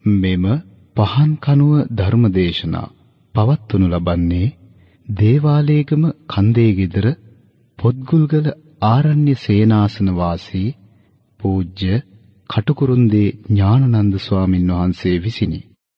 මෙම පහන් කනුව ධර්මදේශනා පවත්වනු ලබන්නේ දේවාලේගම කන්දේ ගෙදර පොත්ගුල්ගල ආරණ්‍ය සේනාසන වාසී පූජ්‍ය කටුකුරුන්දේ ඥානানন্দ ස්වාමින් වහන්සේ විසිනි.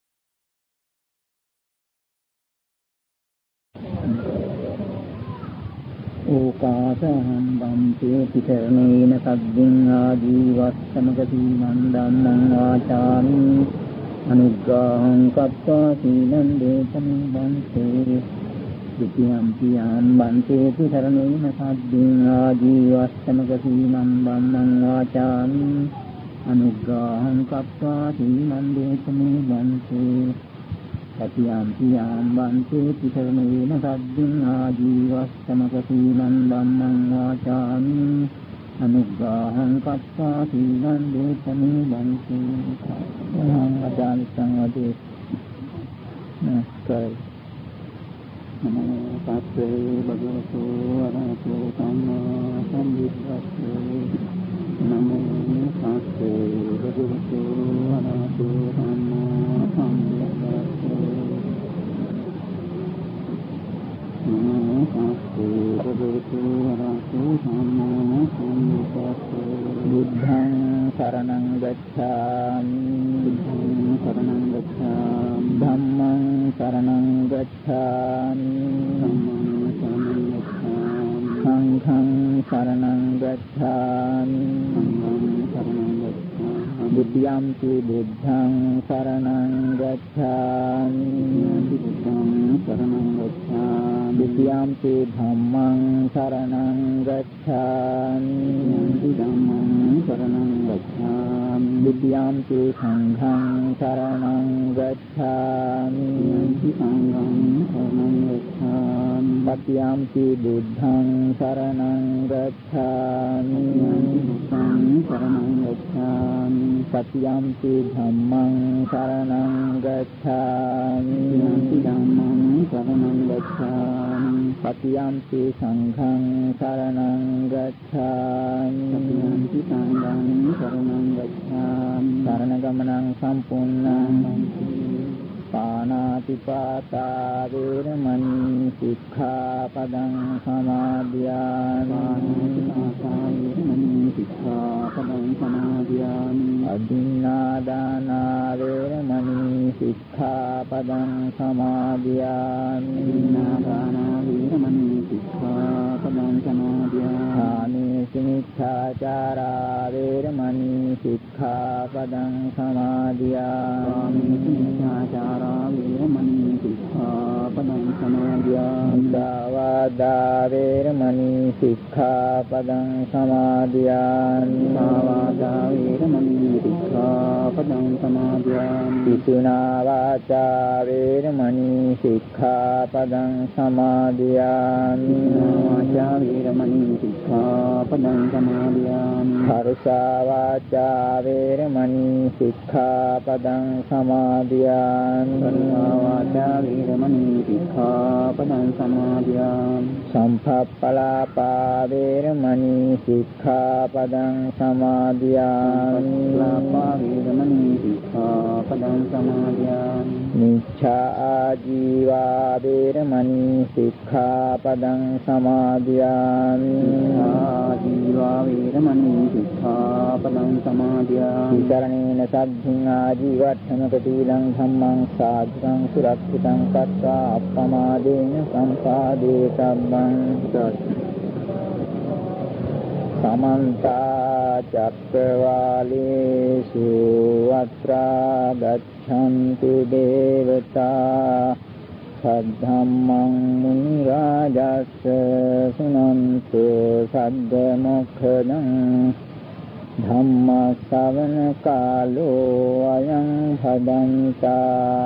ඕකාසහං බම්පේ පිටරණේන සද්දින් ආජීවස්සමක සීලං ධම්මං වාචාමි අනුග්‍රහං කତ୍වා සීලං දේශමි බන්තේ द्वितीयं पियां बन्ते पितरणेन सद्दिं आजीवस्तमक सीलं ब्रह्मं वाचामि अनुग्रहं कत्वा सीलं देशमे बन्ते तृतीयं पियां बन्ते पितरणेन सद्दिं आजीवस्तमक सीलं ब्रह्मं वाचामि अनुग्रहं कत्वा सीलं देशमे बन्ते अहं संवदे नमस्कार नमो तस्से भगवतो अरहतो सम्मा सम्बुद्धस्से नमो तस्से भगवतो अरहतो सम्मा सम्बुद्धस्से नमो तस्से भगवतो अरहतो सम्मा सम्बुद्धस्से बुद्धं शरणं गच्छामि बुद्धं शरणं गच्छामि धम्मं शरणं गच्छामि धम्मं शरणं गच्छामि संघं शरणं गच्छामि संघं शरणं गच्छामि द्वितीयंपि बुद्धं शरणं गच्छामि बुद्धं शरणं गच्छामि द्वितीयंपि धम्मं शरणं गच्छामि धम्मं शरणं गच्छामि द्वितीयंपि संघं शरणं गच्छामि संघं शरणं गच्छामि तृतीयंपि बुद्धं शरणं गच्छामि बुद्धं शरणं गच्छामि तृतीयंपि धम्मं शरणं गच्छामि धम्मं शरणं गच्छामि तृतीयंपि संघं शरणं गच्छामि संघं शरणं गच्छामि शरणगमनं सम्पूर्णं पानातिपाता वेरमणि सिक्खापदं समादयामि अदिन्नादाना वेरमणि सिक्खापदं समादयामि मिथ्याचारा वेरमणि सिक्खापदं समादयामि दावादा वेरमणि सिक्खापदं समादयामि पितुना वाचा वेरमणि सिक्खापदं समादयामि हर्षा वाचा वेरमणि सिक्खापदं समादयामि संफप्पलापा वेरमणि सिक्खापदं समादयामि मिच्छा आजीवा वेरमणि सिक्खापदं समादयामि वितरणेन सद्धिं आजीवर्थमकटीलं धम्मं साधुं सुरक्षितं कत्वा अपमादेन सम्पादेतव्यं समन्ता चक्रवालेषु अत्रा गच्छन्तु देवता सद्धम्मं मुनिराजस्य शृण्वन्तु सद्मुखदं धम्मश्रवणकालो अयं भदन्ता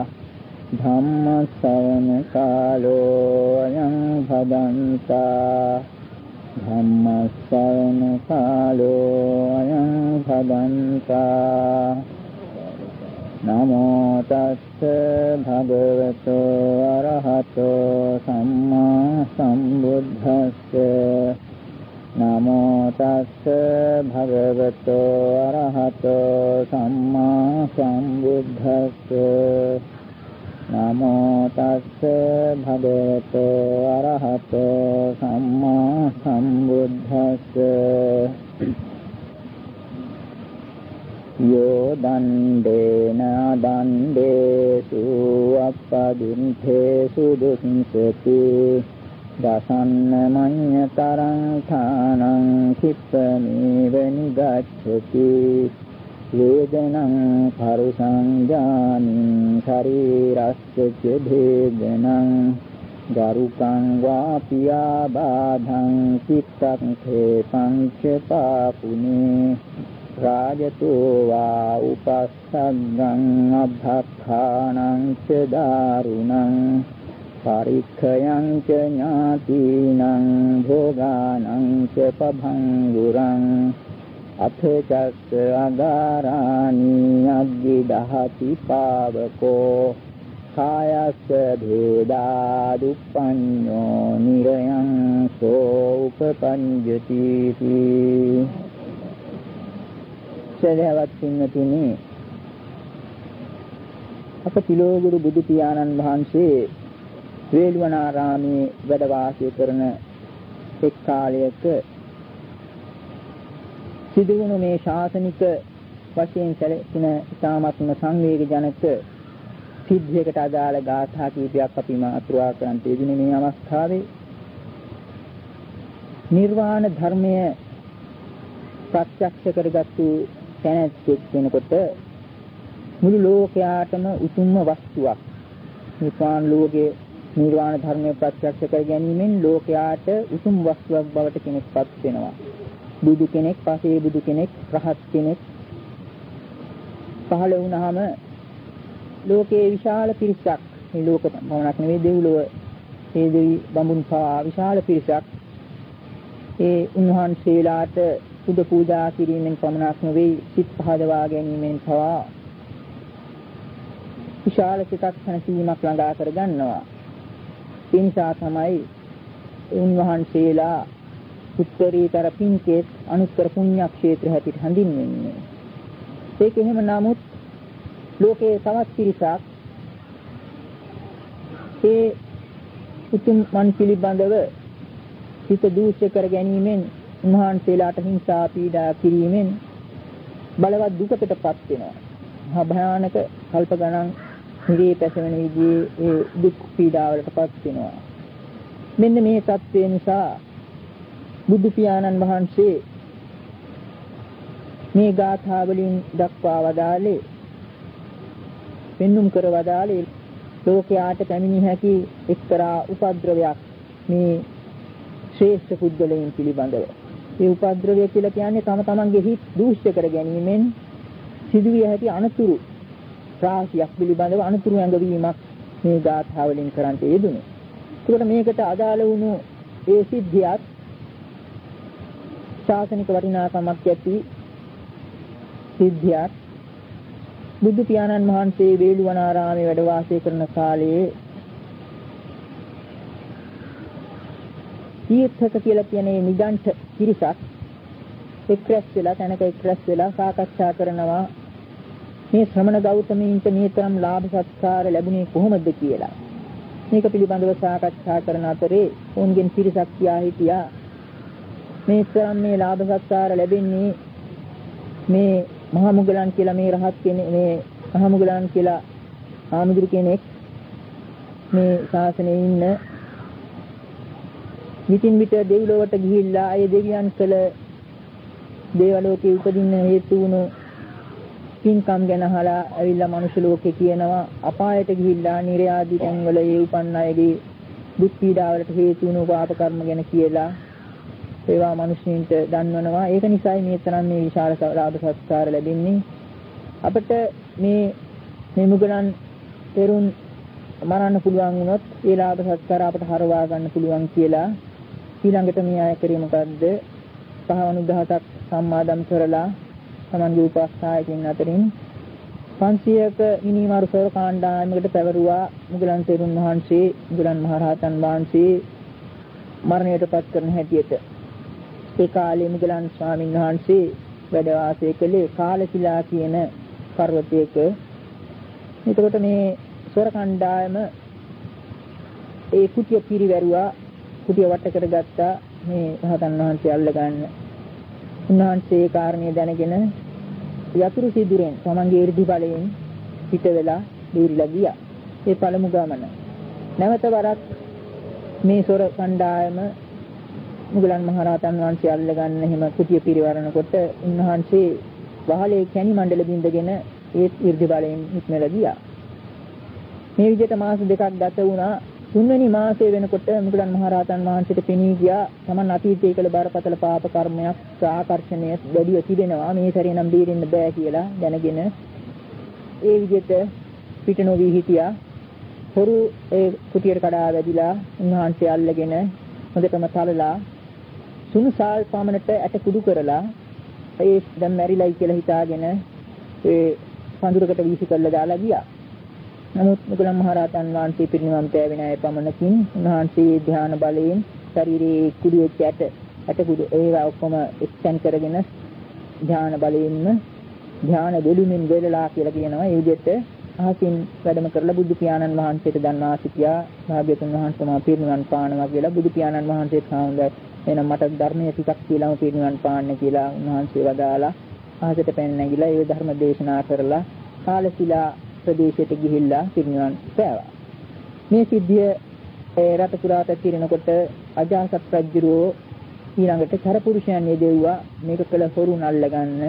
धम्मश्रवणकालो अयं भदन्ता धम्मश्रवणकालो अयं भदन्ता नमो तस्से भगवतो अरहतो सम्मा सम्बुद्धस्से නමෝ තස්ස භගවතෝ අරහතෝ සම්මා සම්බුද්දස්ස නමෝ තස්ස භගවතෝ අරහතෝ සම්මා සම්බුද්දස්ස යෝ දණ්ඩේන දණ්ඩේසු අප්පදින්තේසු දුක්ඛති දසන්න මඤ්ඤතරං ථානං කිප්පමේව නිගච්ඡති වේදනං පරුසං ඥානින් ශරීරස්ස භේදනං ගරුකං වාපියා බාධං චිත්තං පංච පාපුනේ රාජතෝ වා උපස්සග්ගං අභක්ඛානං ච දාරුණං පරික්ඛයං ච ඥාතිනං භෝගානං ච පභංගුරං අථ චස්ස අගාරාණි අග්ගි දහති පාවකෝ කායස්ස භේදා දුප්පඤ්ඤෝ නිරයං සෝ උපපඤ්ඤති සදහවත් පින්තුනි අප තිලෝගුරු බුදු පියාණන් වහන්සේ වේළුවනාරාමේ වැඩ වාසය කරන එක් කාලයක සිදුවුණු මේ ශාසනික වශයෙන් සැලකෙන ඉතාමත්ම සංවේගජනක සිද්ධියකට අදාළ ගාථා කීපයක් අපි මාතෘකා කරන් තියදුනේ මේ අවස්ථාවේ නිර්වාණ ධර්මය ප්‍රත්‍යක්ෂ කරගත්තු තැනැත්තෙක් වෙනකොට මුළු ලෝකයාටම උතුම්ම වස්තුවක් නිර්වාණ ධර්මය ප්‍රත්‍යක්ෂ කර ගැනීමෙන් ලෝකයාට උතුම් වස්තුවක් බවට කෙනෙක්පත් වෙනවා. බුදු කෙනෙක්, පසේ බුදු කෙනෙක්, රහත් කෙනෙක් පහළ වුණාම ලෝකේ විශාල පිරිසක්, මේ ලෝක පමණක් නෙවෙයි දෙව්ලොව ඒ දෙවි බඹුන් පවා විශාල පිරිසක් ඒ උන්වහන්සේලාට පුද පූජා කිරීමෙන් පමණක් නෙවෙයි සිත් පහදවා ගැනීමෙන් පවා විශාල සිතක් සැනසීමක් ළඟා කර ගන්නවා. ඒ නිසා තමයි උන්වහන්සේලා උත්තරීතර පින්කේ අනුත්තර පුණ්‍ය ක්ෂේත්‍ර හැටියට හඳුන්වන්නේ. ඒක එහෙම නමුත් ලෝකයේ තවත් පිරිසක් ඒ උතුම් මන් පිළිබඳව හිත දූෂ්‍ය කර ගැනීමෙන් උන්වහන්සේලාට හිංසා පීඩා කිරීමෙන් බලවත් දුකකටපත් වෙනවා. මහා භයානක කල්ප ගණන් නිරේ පැසවෙන විදිහේ ඒ දුක් පීඩාවලටපත් වෙනවා. මෙන්න මේ தත්ත්වය නිසා බුදු පියාණන් වහන්සේ මේ ගාථා වලින් දක්වා වදාළේ පෙන්눔 කර වදාළේ ලෝකයාට පැමිණි හැකි එක්තරා උපද්‍රවයක් මේ ශ්‍රේෂ්ඨ පුද්ගලයන් පිළිබඳව. මේ උපද්‍රවය කියලා කියන්නේ තම තමන්ගේ හිත් දූෂ්‍ය කර ගැනීමෙන් සිදුවිය හැකි අනතුරු රාශියක් පිළිබඳව අනතුරු ඇඟවීමක් මේ ගාථා වලින් කරන්ට යෙදුනේ. ඒකට මේකට අදාළ වුණු ඒ සිද්ධියත් ශාසනික වටිනාකමක් ඇති සිද්ධියක්. බුදු පියාණන් වහන්සේ වේළුවනාරාමේ වැඩ වාසය කරන කාලයේ තීර්ථක කියලා කියන මේ නිගණ්ඨ පිරිසක් එක්රැස් වෙලා තැනක එක්රැස් වෙලා සාකච්ඡා කරනවා මේ ශ්‍රමණ ගෞතමීන්ට මේ තරම් ලාභ සත්කාර ලැබුණේ කොහොමද කියලා. මේක පිළිබඳව සාකච්ඡා කරන අතරේ ඔවුන්ගෙන් පිරිසක් කියා හිටියා මේ තරම් මේ ලාභ සත්කාර ලැබෙන්නේ මේ මහා මුගලන් කියලා මේ රහත් කෙනෙක් මේ මහා මුගලන් කියලා ආමුදුරු කෙනෙක් මේ ශාසනයේ ඉන්න විතින් විට දෙවිලොවට ගිහිල්ලා ඒ දෙවියන් කළ දේවලෝකේ උපදින්න හේතු වුණු පින්කම් ගැන අහලා ඇවිල්ලා මනුෂ්‍ය ලෝකේ කියනවා අපායට ගිහිල්ලා නිර්යාදී තැන්වල ඒ උපන් අයගේ දුක් පීඩාවලට හේතු වුණු පාප කර්ම ගැන කියලා ඒවා මිනිස්සුන්ට දන්වනවා. ඒක නිසායි මේ තරම් මේ විශාල ලාභ සත්කාර ලැබෙන්නේ. අපිට මේ මුගලන් තෙරුන් මරන්න පුළුවන් වුණොත් ඒ ලාභ සත්කාර අපට හරවා ගන්න පුළුවන් කියලා ඊළඟට මේ අය කරේ මොකද්ද? පහවණු 17ක් සම්මාදම් කරලා තමන්ගේ උපස්ථායකින් අතරින් 500ක මිනිමාරු සොර කාණ්ඩායමකට පැවරුවා මුගලන් තෙරුන් වහන්සේ මුගලන් මහරහතන් වහන්සේ මරණයටපත් කරන හැටියට. ඒ කාලේ මුගලන් ස්වාමීන් වහන්සේ වැඩ වාසය කළේ කාලශිලා කියන පර්වතයක. එතකොට මේ සොර කණ්ඩායම ඒ කුටිය පිරිවැරුවා, කුටිය වට කරගත්තා මේ රහතන් වහන්සේ අල්ලගන්න. උන්වහන්සේ ඒ කාරණේ දැනගෙන යතුරු සිදුරෙන් තමන්ගේ 이르දි බලයෙන් පිට වෙලා දීරිලා ගියා. ඒ පළමු ගමන. නැවත වරක් මේ සොර කණ්ඩායම මුගලන් මහරහතන් වහන්සේ අල්ලගන්න එහෙම කුටිය පිරිවරනකොට උන්වහන්සේ වහලේ කැණි මණ්ඩල බින්දගෙන ඒ 이르දි බලයෙන් හිටමලා ගියා. මේ විදිහට මාස දෙකක් ගත වුණා. තුන්වෙනි මාසයේ වෙනකොට මුගලන් මහරහතන් වහන්සේට පෙනී ගියා තමන් අතීතයේ කළ බරපතල පාප කර්මයක් ආකර්ෂණය වැඩිව තිබෙනවා. මේ සැරේ නම් බේරෙන්න බෑ කියලා දැනගෙන ඒ විදිහට පිට නොවි හිටියා. හොරු ඒ කුටියට කඩා වැදිලා උන්වහන්සේ අල්ලගෙන හොඳටම තලලා සුනුසාල් පමණට ඇට කුඩු කරලා ඒ දැන් මැරිලයි කියලා හිතාගෙන ඒ පඳුරකට වීසි කරලා දාලා ගියා. නමුත් මුගලන් මහරහතන් වහන්සේ පිරිනිවන් පෑවෙන අය පමණකින් උන්වහන්සේ ධ්‍යාන බලයෙන් ශරීරයේ කුඩු වෙච්ච ඇට කුඩු ඒවා ඔක්කොම එක්සන් කරගෙන ධ්‍යාන බලයෙන්ම ධ්‍යාන දෙලුමින් වෙලලා කියලා කියනවා. ඒ විදිහට අහසින් වැඩම කරලා බුදු පියාණන් වහන්සේට දන්වා සිටියා. භාග්‍යතුන් වහන්සේ මා පිරිනිවන් පානවා කියලා බුදු පියාණන් වහන්සේත් හාමුදුරුවෝ එහෙනම් මට ධර්මයේ ටිකක් කියලාම පිරිනිවන් පාන්න කියලා උන්වහන්සේ වදාලා අහසට පැන නැගිලා ඒ ධර්ම දේශනා කරලා කාලශිලා ප්‍රදේශයට ගිහිල්ලා පිරිනිවන් පෑවා. මේ සිද්ධිය රට පුරාට තිරෙනකොට අජාසත් රජුරෝ ඊළඟට චරපුරුෂයන් යෙදුවා මේක කළ හොරුන් අල්ලගන්න.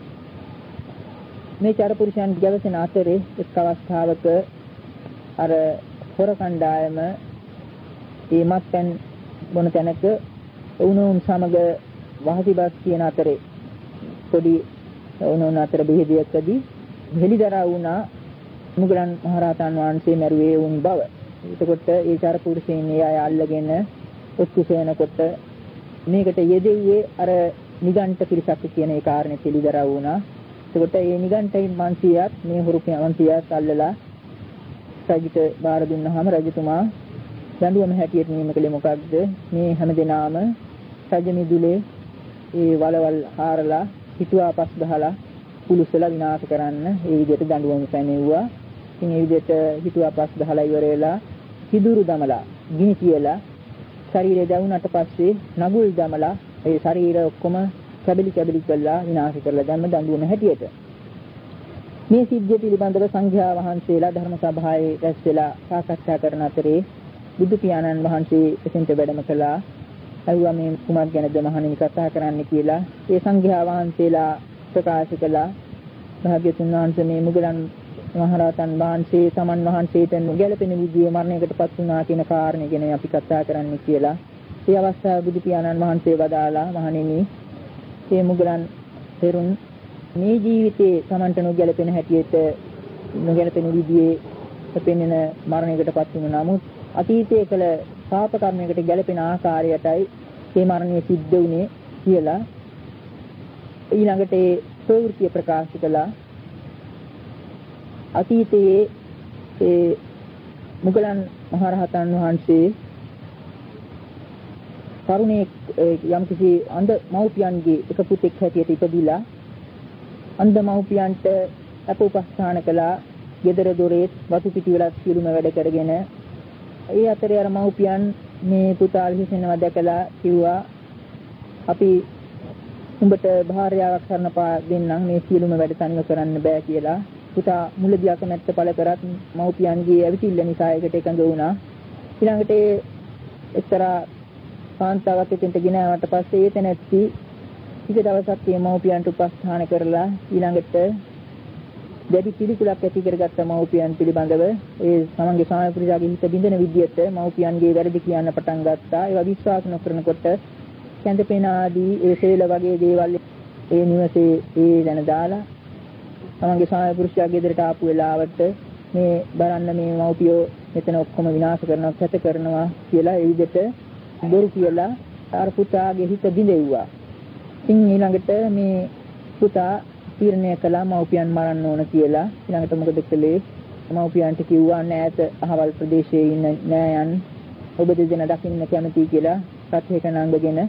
මේ චරපුරුෂයන් ගැවසෙන අතරේ එක් අවස්ථාවක අර හොර කණ්ඩායම මේ මත්පැන් බොන තැනක වුණුන් සමග වහසිබස් කියන අතරේ පොඩි වුණුන් අතර බෙහෙදියකදී හෙලිදරව් වුණා මුගලන් මහරහතන් වහන්සේ මැරුවේ වුන් බව. එතකොට ඒ චරපුරුෂයන් ඒ අය අල්ලගෙන උත්කුසේනකොට මේකට යෙදෙව්වේ අර නිගණ්ඨ පිරිසක් කියන ඒ කාරණේ පිළිදරව් වුණා. එතකොට මේ නිගණ්ඨයින් 500ක් මේ හුරු 500ක් අල්ලලා රජුට බාර දුන්නාම රජතුමා දඬුවම හැටියට නියම කළේ මොකක්ද? මේ හැමදෙනාම රජ මිදුලේ ඒ වලවල් හාරලා හිතුවා පස් ගහලා පුලුසලා විනාශ කරන්න ඒ විදිහට දඬුවම පැනෙව්වා. ඉතින් ඒ විදිහට හිතුවා පස් ගහලා ඉවර වෙලා සිදුරු දමලා ගිනි තියලා ශරීරය දැවුනට පස්සේ නගුල් දමලා ඒ ශරීරය ඔක්කොම කැබලි කරලා විනාශ කරලා දැම්ම දඬුවම හැටියට. මේ සිද්ධිය පිළිබඳව සංඝයා වහන්සේලා ධර්ම සභාවේ රැස් වෙලා සාකච්ඡා කරන අතරේ බුදු පියාණන් වහන්සේ එසෙන්ට වැඩම කළා. අයුවා මේ කුමක් ගැනද මහණෙනි කතා කරන්න කියලා. ඒ සංඝයා වහන්සේලා ප්‍රකාශ කළා. භාග්‍යතුන් වහන්සේ මේ මුගලන් මහරහතන් වහන්සේ සමන් වහන්සේට ගැළපෙන විදිහේ මරණයකටපත් වුණා කියන කාරණේ ගැන අපි කතා කරන්න කියලා. ඒ අවස්ථාවේ බුදු පියාණන් වහන්සේ වදාලා මහණෙනි මේ මුගලන් පෙරුන් මේ ජීවිතේ සමන්ට නොගැළපෙන හැටියට නොගැළපෙන විදිහේ පෙන්වන මරණයකටපත් වුණා. නමුත් අතීතයේ කළ පාප කර්මයකට ගැළපෙන ආකාරයටයි මේ මරණය සිද්ධ වුණේ කියලා ඊළඟට ඒ ප්‍රවෘත්ති ප්‍රකාශ කළා. අතීතයේ ඒ මුගලන් මහරහතන් වහන්සේ තරුණේ යම්කිසි අන්ධ මව්පියන්ගේ එක පුතෙක් හැටියට ඉපදිලා අන්ධ මව්පියන්ට අපෝපස්ථාන කළා. ගෙදර දොරේ වතු පිටි වල සියලුම වැඩ කරගෙන ඒ අතරේ අර මව්පියන් මේ පුතා විහිසෙනවා දැකලා කිව්වා අපි උඹට භාර්යාවක් කරන්න දෙන්නම් මේ සියලුම වැඩ තනිව කරන්න බෑ කියලා. පුතා මුලදී අකමැත්ත පළ කරත් මව්පියන්ගේ ඇවිසිල්ල නිසා ඒකට එකඟ වුණා. ඊළඟට එක්තරා කාන්තාවක් එතෙන්ට ගෙනාවට පස්සේ ඒ තැනැත්ති ටික දවසක් මේ මව්පියන්ට උපස්ථාන කරලා ඊළඟට දැඩි පිළිකුලක් ඇති කරගත්ත මව්පියන් පිළිබඳව ඒ සමන්ගේ ස්වාමි පුරුෂයාගේ හිත බිඳින විදියට මව්පියන්ගේ වැරදි කියන්න පටන් ගත්තා. ඒවා විශ්වාස නොකරනකොට කැඳපෙන ආදී ඒ සේල වගේ දේවල් ඒ නිවසේ ඒ දැන දාලා සමන්ගේ ස්වාමි පුරුෂයා ගෙදරට ආපු වෙලාවට මේ බලන්න මේ මව්පියෝ මෙතන ඔක්කොම විනාශ කරනවා කැත කරනවා කියලා ඒ විදිහට බොරු කියලා අර පුතාගේ හිත බිඳෙව්වා. ඉතින් ඊළඟට මේ පුතා තීරණය කළා මව්පියන් මරන්න ඕන කියලා. ඊළඟට මොකද කළේ? මව්පියන්ට කිව්වා නෑත අහවල් ප්‍රදේශයේ ඉන්න නෑයන් ඔබ දෙදෙනා දකින්න කැමතියි කියලා රථයක නංගගෙන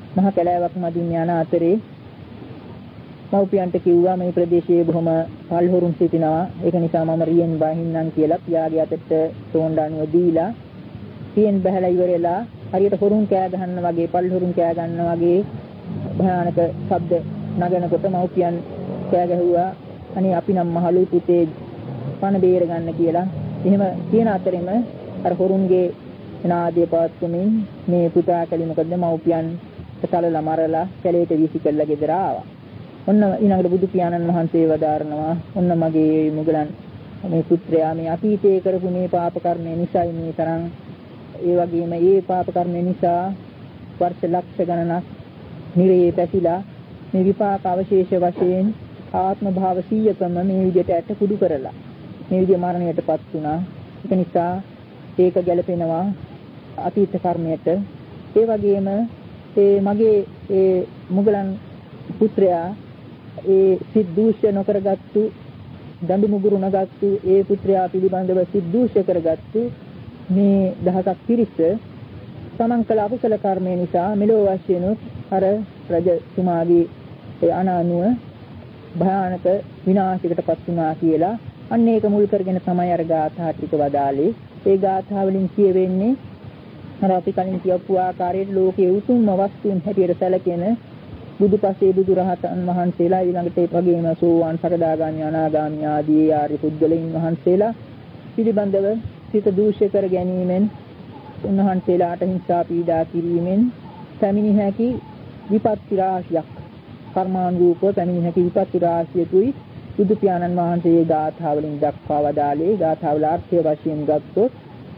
මහ කැලෑවක් මදින් යන අතරේ මව්පියන්ට කිව්වා මේ ප්‍රදේශයේ බොහොම පල්හොරුන් සිටිනවා. ඒක නිසා මම රියෙන් බහින්නම් කියලා පියාගේ අතට තෝණ්ඩානුව දීලා පියෙන් බහැලා ඉවරලා හරියට හොරුන් කෑ ගහනවා වගේ පල්හොරුන් කෑ ගන්නවා වගේ භයානක ශබ්ද නගනකොට මව්පියන් කෑ ගැහුවා අනේ අපි නම් මහලු පුතේ පණ බේර ගන්න කියලා. එහෙම කියන අතරෙම අර හොරුන්ගේ නාදය පවත්වමින් මේ පුතා කලි මොකද මව්පියන් තලලා මරලා කැලේට වීසි කළා ගෙදර ආවා. ඔන්න ඊළඟට බුදු පියාණන් වහන්සේ වදාරනවා ඔන්න මගේ මුගලන් මේ පුත්‍රයා මේ අතීතයේ කරපු මේ පාප කර්මය නිසායි මේ තරම් ඒ වගේම ඒ පාප කර්මය නිසා වර්ෂ ලක්ෂ ගණනක් නිරේ පැසිලා මේ විපාක අවශේෂ වශයෙන් ආත්ම භාව 100කම මේ විදිහට ඇට කුඩු කරලා මේ විදිහ මරණයටපත් වුණා. ඒක නිසා ඒක ගැලපෙනවා අතීත කර්මයට. ඒ වගේම ඒ මගේ ඒ මුගලන් පුත්‍රයා ඒ සිද්දූෂ්‍ය නොකරගත්තු දඬු මුගුරු නගත්තු ඒ පුත්‍රයා පිළිබඳව සිද්දූෂ්‍ය කරගත්තු මේ දහසක් පිරිස තමන් කළ අකුසල කර්මය නිසා මෙලොව වශයෙන් අර රජතුමාගේ ඒ අනානුව භයානක විනාශයකටපත් වුණා කියලා අන්න ඒක මුල් කරගෙන තමයි අර ගාථා ටික වදාළේ. ඒ ගාථා වලින් කියවෙන්නේ අර අපි කලින් කියපු ආකාරයට ලෝකයේ උතුම්ම වස්තුන් හැටියට සැලකෙන බුදුපසේ බුදුරහතන් වහන්සේලා ඊළඟට ඒ වගේම සෝවාන් සකදාගාමී අනාගාමී ආදී ආර්ය පුද්ගලයන් වහන්සේලා පිළිබඳව සිත දූෂ්‍ය කර ගැනීමෙන් උන්වහන්සේලාට හිංසා පීඩා කිරීමෙන් පැමිණි හැකි විපත්ති රාශියක් කර්මානුරූපව පැමිණි හැකි විපත්ති රාශියකුයි බුදු පියාණන් වහන්සේ ගාථා වලින් දක්වා වදාළේ. ගාථා වල අර්ථය වශයෙන් ගත්තොත්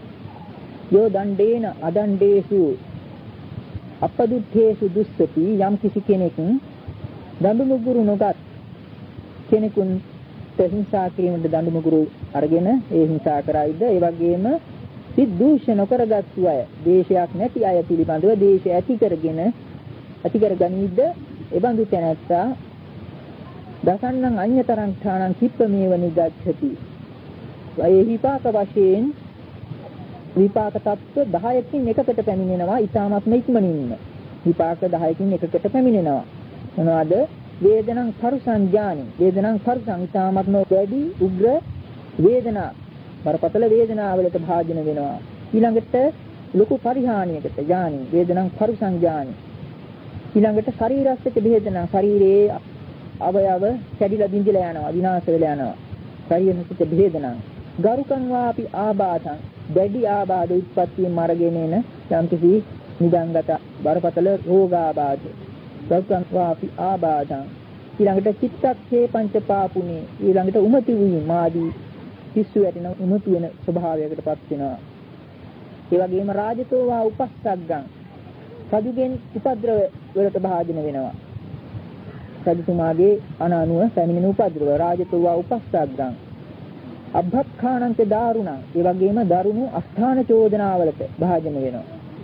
යෝ දණ්ඩේන අදණ්ඩේසු අපදුත්තේසු දුස්සති යම් කිසි කෙනෙක් දඬු මුගුරු නොගත් කෙනෙකුට හිංසා කිරීමට දඬු මුගුරු අරගෙන ඒ හිංසා කරයිද ඒ වගේම සිත් දූෂ්‍ය නොකරගත්තු අය දේශයක් නැති අය පිළිබඳව දේශය ඇති කරගනිද්ද එබඳු තැනැත්තා දසන්නං අඤ්‍යතරං ඨානං කිප්පමේව නිගච්ඡති. ඒ විපාක වශයෙන් විපාක තත්ත්ව 10කින් එකකට පැමිණෙනවා. ඊටාත්ම ඉක්මනින්ම විපාක 10කින් එකකට පැමිණෙනවා. මොනවාද? වේදනං පරුසං ඥානි. වේදනං පරුසං ඊටාත්ම වැඩි උග්‍ර වේදනා බරපතල වේදනාවලට භාජන වෙනවා. ඊළඟට ලොකු පරිහානියකට ඥානි. වේදනං පරුසං ඥානි. ඊළඟට ශරීරස්සිත වේදනා ශරීරයේ අවයව කැඩිලා බිඳිලා යනවා, විනාශ වෙලා යනවා. ශරීරස්සිත වේදනා ගරුකං වාපි ආබාධං දැඩි ආබාධ උත්පත්තියෙන් මරගෙන එන යම්කිසි නිදන්ගත බරපතල රෝගාබාධ ගරුකං වාපි ආබාධං ඊළඟට චිත්තක්ඛේ පංචපාපුනේ ඊළඟට උමති වීම ආදී පිස්සු වැටෙන උමතු වෙන ස්වභාවයකටපත් වෙනවා. ඒ වගේම රාජතෝ වා උපස්සග්ගං සදුගෙන් උපද්‍රව වලට භාජන වෙනවා. සදුතුමාගේ අනානුව පැමිණෙන උපද්‍රව රාජතෝ වා උපස්සග්ගං අබ්බක්ඛානංච දාරුණං ඒ වගේම දරුණු අස්ථාන චෝදනාවලට භාජන වෙනවා.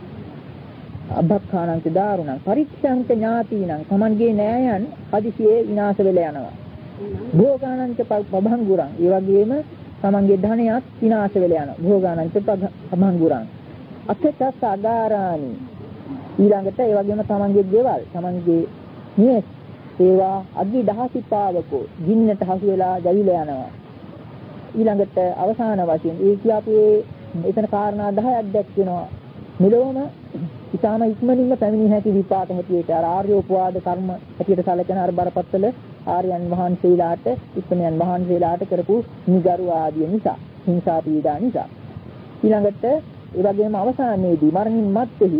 අබ්බක්ඛානංච දාරුණං පරික්ෂාංච ඥාතිනං තමන්ගේ නෑයන් හදිසියේ විනාශ වෙලා යනවා. භෝගානංච පභංගුරං ඒ වගේම තමන්ගේ ධනයත් විනාශ වෙලා යනවා. භෝගානංච පභංගුරං අත්ථස අගාරානි ඊළඟට ඒ වගේම තමන්ගේ ගෙවල් තමන්ගේ නිවෙස් ඒවා අග්නි දහසිපාවකෝ ගින්නට හසු වෙලා ජවිලා යනවා. ඊළඟට අවසාන වශයෙන් ඒ කියාපේ එතන කාරණා 10ක් දැක්වෙනවා. මෙලොවම ඉතාම ඉක්මනින්ම පැමිණි හැකි විපාක හැටියට අර ආර්යෝපවාද කර්ම හැටියට සැලකෙන අර බරපතල ආර්යයන් වහන්සේලාට උත්තමයන් වහන්සේලාට කරපු නිගරු ආදිය නිසා හිංසා පීඩා නිසා ඊළඟට ඒ වගේම අවසානයේදී මරණින් මත්තේහි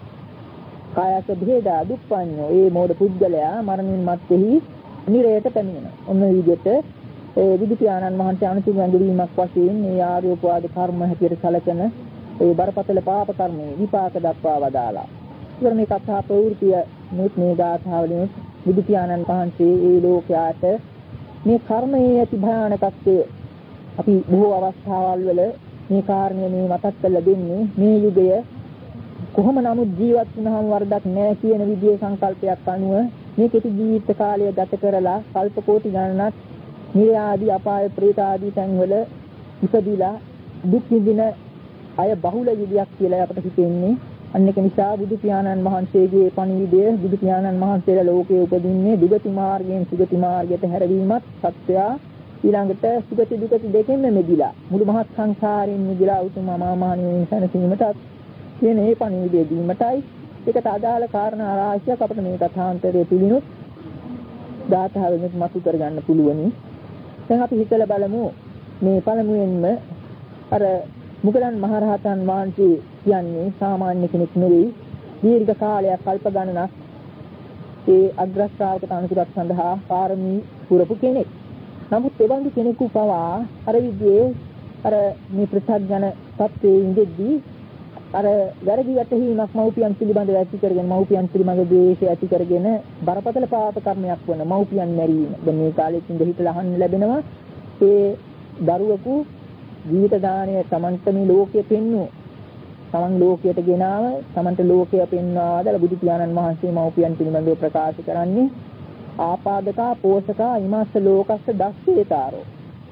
කායස භේදා දුප්පඤ්ඤෝ ඒ මෝඩ පුද්ගලයා මරණින් මත්තේහි නිරයට පැමිණෙනවා. ඔන්න විදිහට ඒ බුදු පියාණන් වහන්සේ අනුතුරු ඇඟවීමක් වශයෙන් මේ ආර්යෝපවාද කර්ම හැටියට සැලකෙන ඒ බරපතල පාප කර්මයේ විපාක දක්වා වදාලා. ඉතින් මේ කතා ප්‍රවෘත්තිය මේ ගාථාවලින් බුදු පියාණන් වහන්සේ ඒ ලෝකයාට මේ කර්මයේ ඇති භයානකත්වය අපි බොහෝ අවස්ථාවල් වල මේ කාරණය මේ මතක් කරලා දෙන්නේ මේ යුගය කොහොම නමුත් ජීවත් වුණාම වරදක් නැහැ කියන විදිහේ සංකල්පයක් අනුව මේ කෙටි ජීවිත කාලය ගත කරලා කල්ප කෝටි ගණනක් නිර්ය ආදී අපාය ප්‍රේත ආදී තැන්වල ඉපදිලා දුක් විඳින අය බහුල යුගයක් කියලා අපට හිතෙන්නේ. අන්නේක නිසා බුදු පියාණන් වහන්සේගේ පණිවිඩය බුදු පියාණන් වහන්සේලා ලෝකයේ උපදින්නේ දුගති මාර්ගයෙන් සුගති මාර්ගයට හැරවීමත් සත්‍යය ඊළඟට සුගති දුගති දෙකෙන්ම මිදිලා මුළු මහත් සංසාරයෙන් මිදිලා උතුම් අමා නිවන සැනසීමටත් කියන මේ පණිවිඩය දීමටයි ඒකට අදාළ කාරණා රාශියක් අපිට මේ කථාන්තරයේ පිළිනුත් ධාතාවෙත් මතු කරගන්න පුළුවනි. දැන් අපි හිතලා බලමු මේ පළමුවෙන්ම අර මුගලන් මහරහතන් වහන්සේ කියන්නේ සාමාන්‍ය කෙනෙක් නෙවෙයි. දීර්ඝ කාලයක් කල්ප ගණනක් ඒ අග්‍ර ශ්‍රාවක අනුසුරක් සඳහා පාරමී පුරපු කෙනෙක්. නමුත් එවන්දු කෙනෙකු පවා අර විදිහේ අර මේ ප්‍රත්‍යඥ තත්ත්වයේ ඉඳෙද්දී අර වැරදි වැටහීමක් මව්පියන් පිළිබඳව ඇති කරගෙන මව්පියන් පිළිබඳව ද්වේෂය ඇති කරගෙන බරපතල පාප කර්මයක් වන මව්පියන් මැරීම. දැන් මේ කාලෙත් ඉඳ හිතලා අහන්න ලැබෙනවා ඒ දරුවෙකු ජීවිත දාණය Tamanta මේ ලෝකයේ පෙන්වු තමන් ලෝකයට ගෙනාව තමන්ට ලෝකය පෙන්වාදලා බුදු පියාණන් වහන්සේ මව්පියන් පිළිබඳව ප්‍රකාශ කරන්නේ ආපාදකා පෝෂකා ඉමස්ස ලෝකස්ස දස්සේතාරෝ.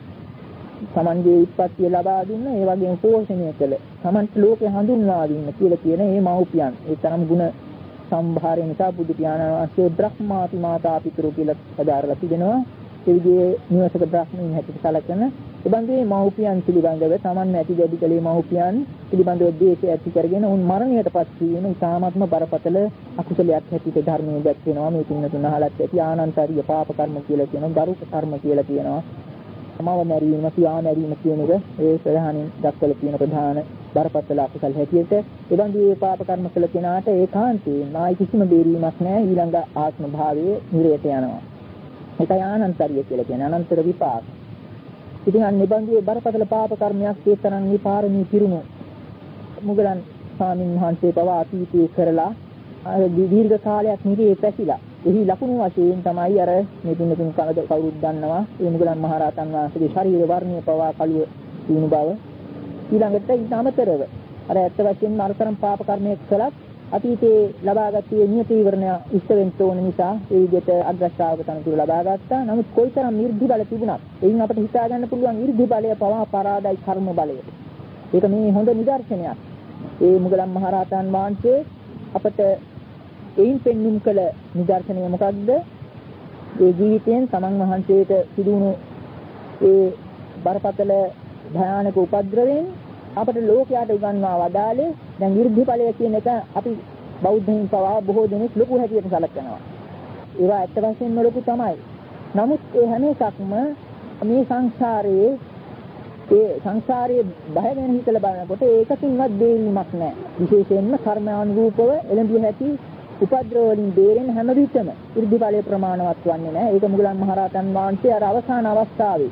තමන්ගේ උත්පත්තිය ලබා දුන්න ඒ වගේම පෝෂණය කළ තමන්ට ලෝකේ හඳුන්වා දුන්න කියලා කියන මේ මව්පියන් ඒ තරම් ගුණ සම්භාරය නිසා බුදු පියාණන් වහන්සේ බ්‍රහ්මාති මාතා පිතෘ කියලා අදාරලා තිබෙනවා. ඒ විදිහේ නිවසක බ්‍රහ්මීන් හැටියට සැලකෙන එබඳුේ මව්පියන් පිළිබඳව තමන් ඇති දෙවි කලේ මව්පියන් පිළිබඳව දේශය ඇති කරගෙන උන් මරණයටපත් වීම ඉතාමත්ම බරපතල අකුසලයක් හැටියට ධර්මයේ දැක්වෙනවා. මේ තුන අහලත් ඇති ආනන්තරිය පාප කර්ම කියලා කියනවා, ගරුක කර්ම කියලා කියනවා. සමාව මැරීම, පියා මැරීම කියන එක ඒ සරහණින් දක්වලා තියෙන ප්‍රධාන බරපතල අකුසල හැටියට එබඳුේ පාප කර්ම කළ කෙනාට ඒකාන්තයෙන් ආයි කිසිම බේරීමක් නැහැ. ඊළඟ ආත්ම භාවයේ නිරේත යනවා. ඒකයි ආනන්තරිය කියලා කියන්නේ අනන්තර විපාක. ඉතින් අනිබන්දුවේ බරපතල පාප කර්මයක් තේතරන් මේ පාරමී පිරුණු මුගලන් ස්වාමීන් වහන්සේ පවා අතීතයේ කරලා දීර්ඝ කාලයක් නිරේ පැසිලා. එහි ලකුණු වශයෙන් තමයි අර මේ තුන් කවුරුත් දන්නවා මේ මුගලන් මහරහතන් වහන්සේගේ ශරීර වර්ණය පවා කළුව තියුණු බව. ඊළඟට ඊට අමතරව අර ඇත්ත වශයෙන්ම අරතරම් පාප කර්මයක් කළත් අතීතයේ ලබාගත්තේ නියත විවරණ ඉෂ්ට වෙන්න ඕන නිසා ඒ විදිහට අග්‍රශ්‍රාවක තනතුරු ලබා ගත්තා. නමුත් කොයිතරම් නිර්ධි බල තිබුණත් එයින් අපිට හිතා ගන්න පුළුවන් නිර්ධි බලය පවා පරාදයි කර්ම බලය. ඒක මේ හොඳ නිදර්ශනයක්. ඒ මුගලන් මහරහතන් වහන්සේ අපට එයින් පෙන්눔 කළ නිදර්ශනය මොකක්ද? ඒ ජීවිතයෙන් තමන් වහන්සේට සිදුණු ඒ බරපතල භයානක උපද්‍රවයෙන් අපට ලෝකයට උගන්වා වදාළේ දැන් විරුද්ධ ඵලය කියන එක අපි බෞද්ධයින් පවා බොහෝ දෙනෙක් ලොකු හැටියට සැලකනවා. ඒවා ඇත්ත වශයෙන්ම ලොකු තමයි. නමුත් ඒ හැම එකක්ම මේ සංසාරයේ බය ගැන හිතලා බලනකොට ඒකකින්වත් බේරීමක් නැහැ. විශේෂයෙන්ම කර්මානුරූපව එළඹිය හැකි උපද්‍රව වලින් බේරෙන්න හැම විටම විරුද්ධ ඵලය ප්‍රමාණවත් වන්නේ නැහැ. ඒක මුගලන් මහරහතන් වහන්සේ අර අවසාන අවස්ථාවේ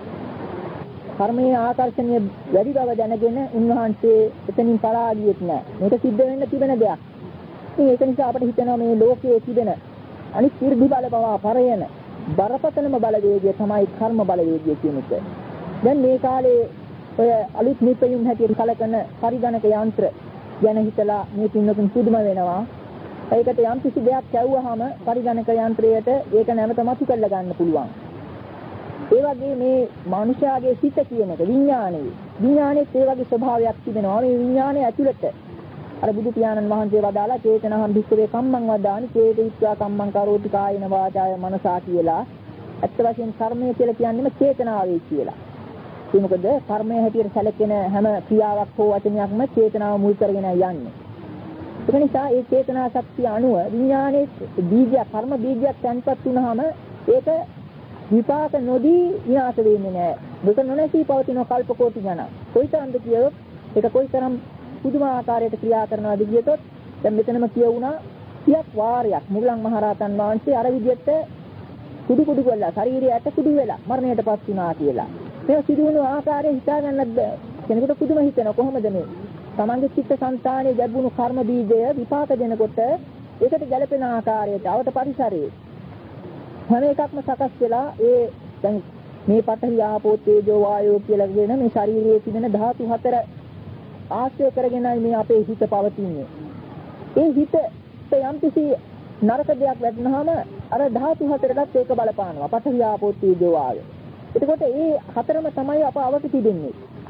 කර්මයේ ආකර්ෂණය වැඩි බව දැනගෙන උන්වහන්සේ එතනින් පලා ගියෙත් නෑ. මේක සිද්ධ වෙන්න තිබෙන දෙයක්. ඉතින් ඒක නිසා අපිට හිතෙනවා මේ ලෝකයේ තිබෙන අනිත් විරුද්ධ බල පවා පරයන බරපතලම බලවේගය තමයි කර්ම බලවේගය කියන එක. දැන් මේ කාලේ ඔය අලුත් නිපැයුම් හැටියට කලකන පරිගණක යන්ත්‍ර ගැන හිතලා මේ පින්නතුන් පුදුම වෙනවා. ඒකට යම් කිසි දෙයක් කැවුවහම පරිගණක යන්ත්‍රයට ඒක නැවත මතු කරලා ගන්න පුළුවන්. ඒ වගේ මේ මනුෂ්‍යයාගේ සිත කියන එක විඥානයේ ඒ වගේ ස්වභාවයක් තිබෙනවා. මේ විඥානයේ ඇතුළත අර බුදු පියාණන් වහන්සේ වදාලා චේතනහම් භික්ඛවේ කම්මං වදානි චේතිත්වා කම්මං කරෝති කායන වාචාය මනසා කියලා. ඇත්ත වශයෙන් කර්මය කියලා කියන්නේම චේතනාවේ කියලා. ඒ මොකද කර්මය හැටියට සැලකෙන හැම ක්‍රියාවක් හෝ වචනයක්ම චේතනාව මුල් කරගෙන යන්නේ. ඒ නිසා ඒ චේතනා ශක්තිය අනුව විඥානයේ බීජ කර්ම බීජයක් තැන්පත් වුනහම ඒක විපාක නොදී විනාශ වෙන්නේ නැහැ. දුක නොනැසී පවතින කල්ප කෝටි ගණන්. කොයිතරම්ද කියොත් ඒක කොයිතරම් පුදුම ආකාරයට ක්‍රියා කරනවාද කියතොත් දැන් මෙතනම කියවුණා 30ක් වාරයක් මුගලන් මහරහතන් වහන්සේ අර විදිහට කුඩු වෙලා ශරීරයට කුඩු වෙලා මරණයටපත් වුණා කියලා. මේ සිදුවුණු ආකාරය හිතා ගන්නත් බෑ. කෙනෙකුට පුදුම හිතෙනවා කොහොමද මේ තමන්ගේ චිත්ත සංතානයේ ලැබුණු කර්ම බීජය විපාක දෙනකොට ඒකට ගැළපෙන ආකාරයට අවත පරිසරයේ හැම එකක්ම සකස් වෙලා ඒ දැන් මේ පඨවි ආපෝ තේජෝ වායෝ කියලා කියන මේ ශරීරයේ තිබෙන ධාතු හතර ආශ්‍රය කරගෙනයි මේ අපේ හිත පවතින්නේ. ඒ හිත යම්කිසි නරක දෙයක් වැටුනහම අර ධාතු හතරටත් ඒක බලපානවා. පඨවි ආපෝ තේජෝ වායෝ. එතකොට ඒ හතරම තමයි අප අවට තිබෙන්නේ.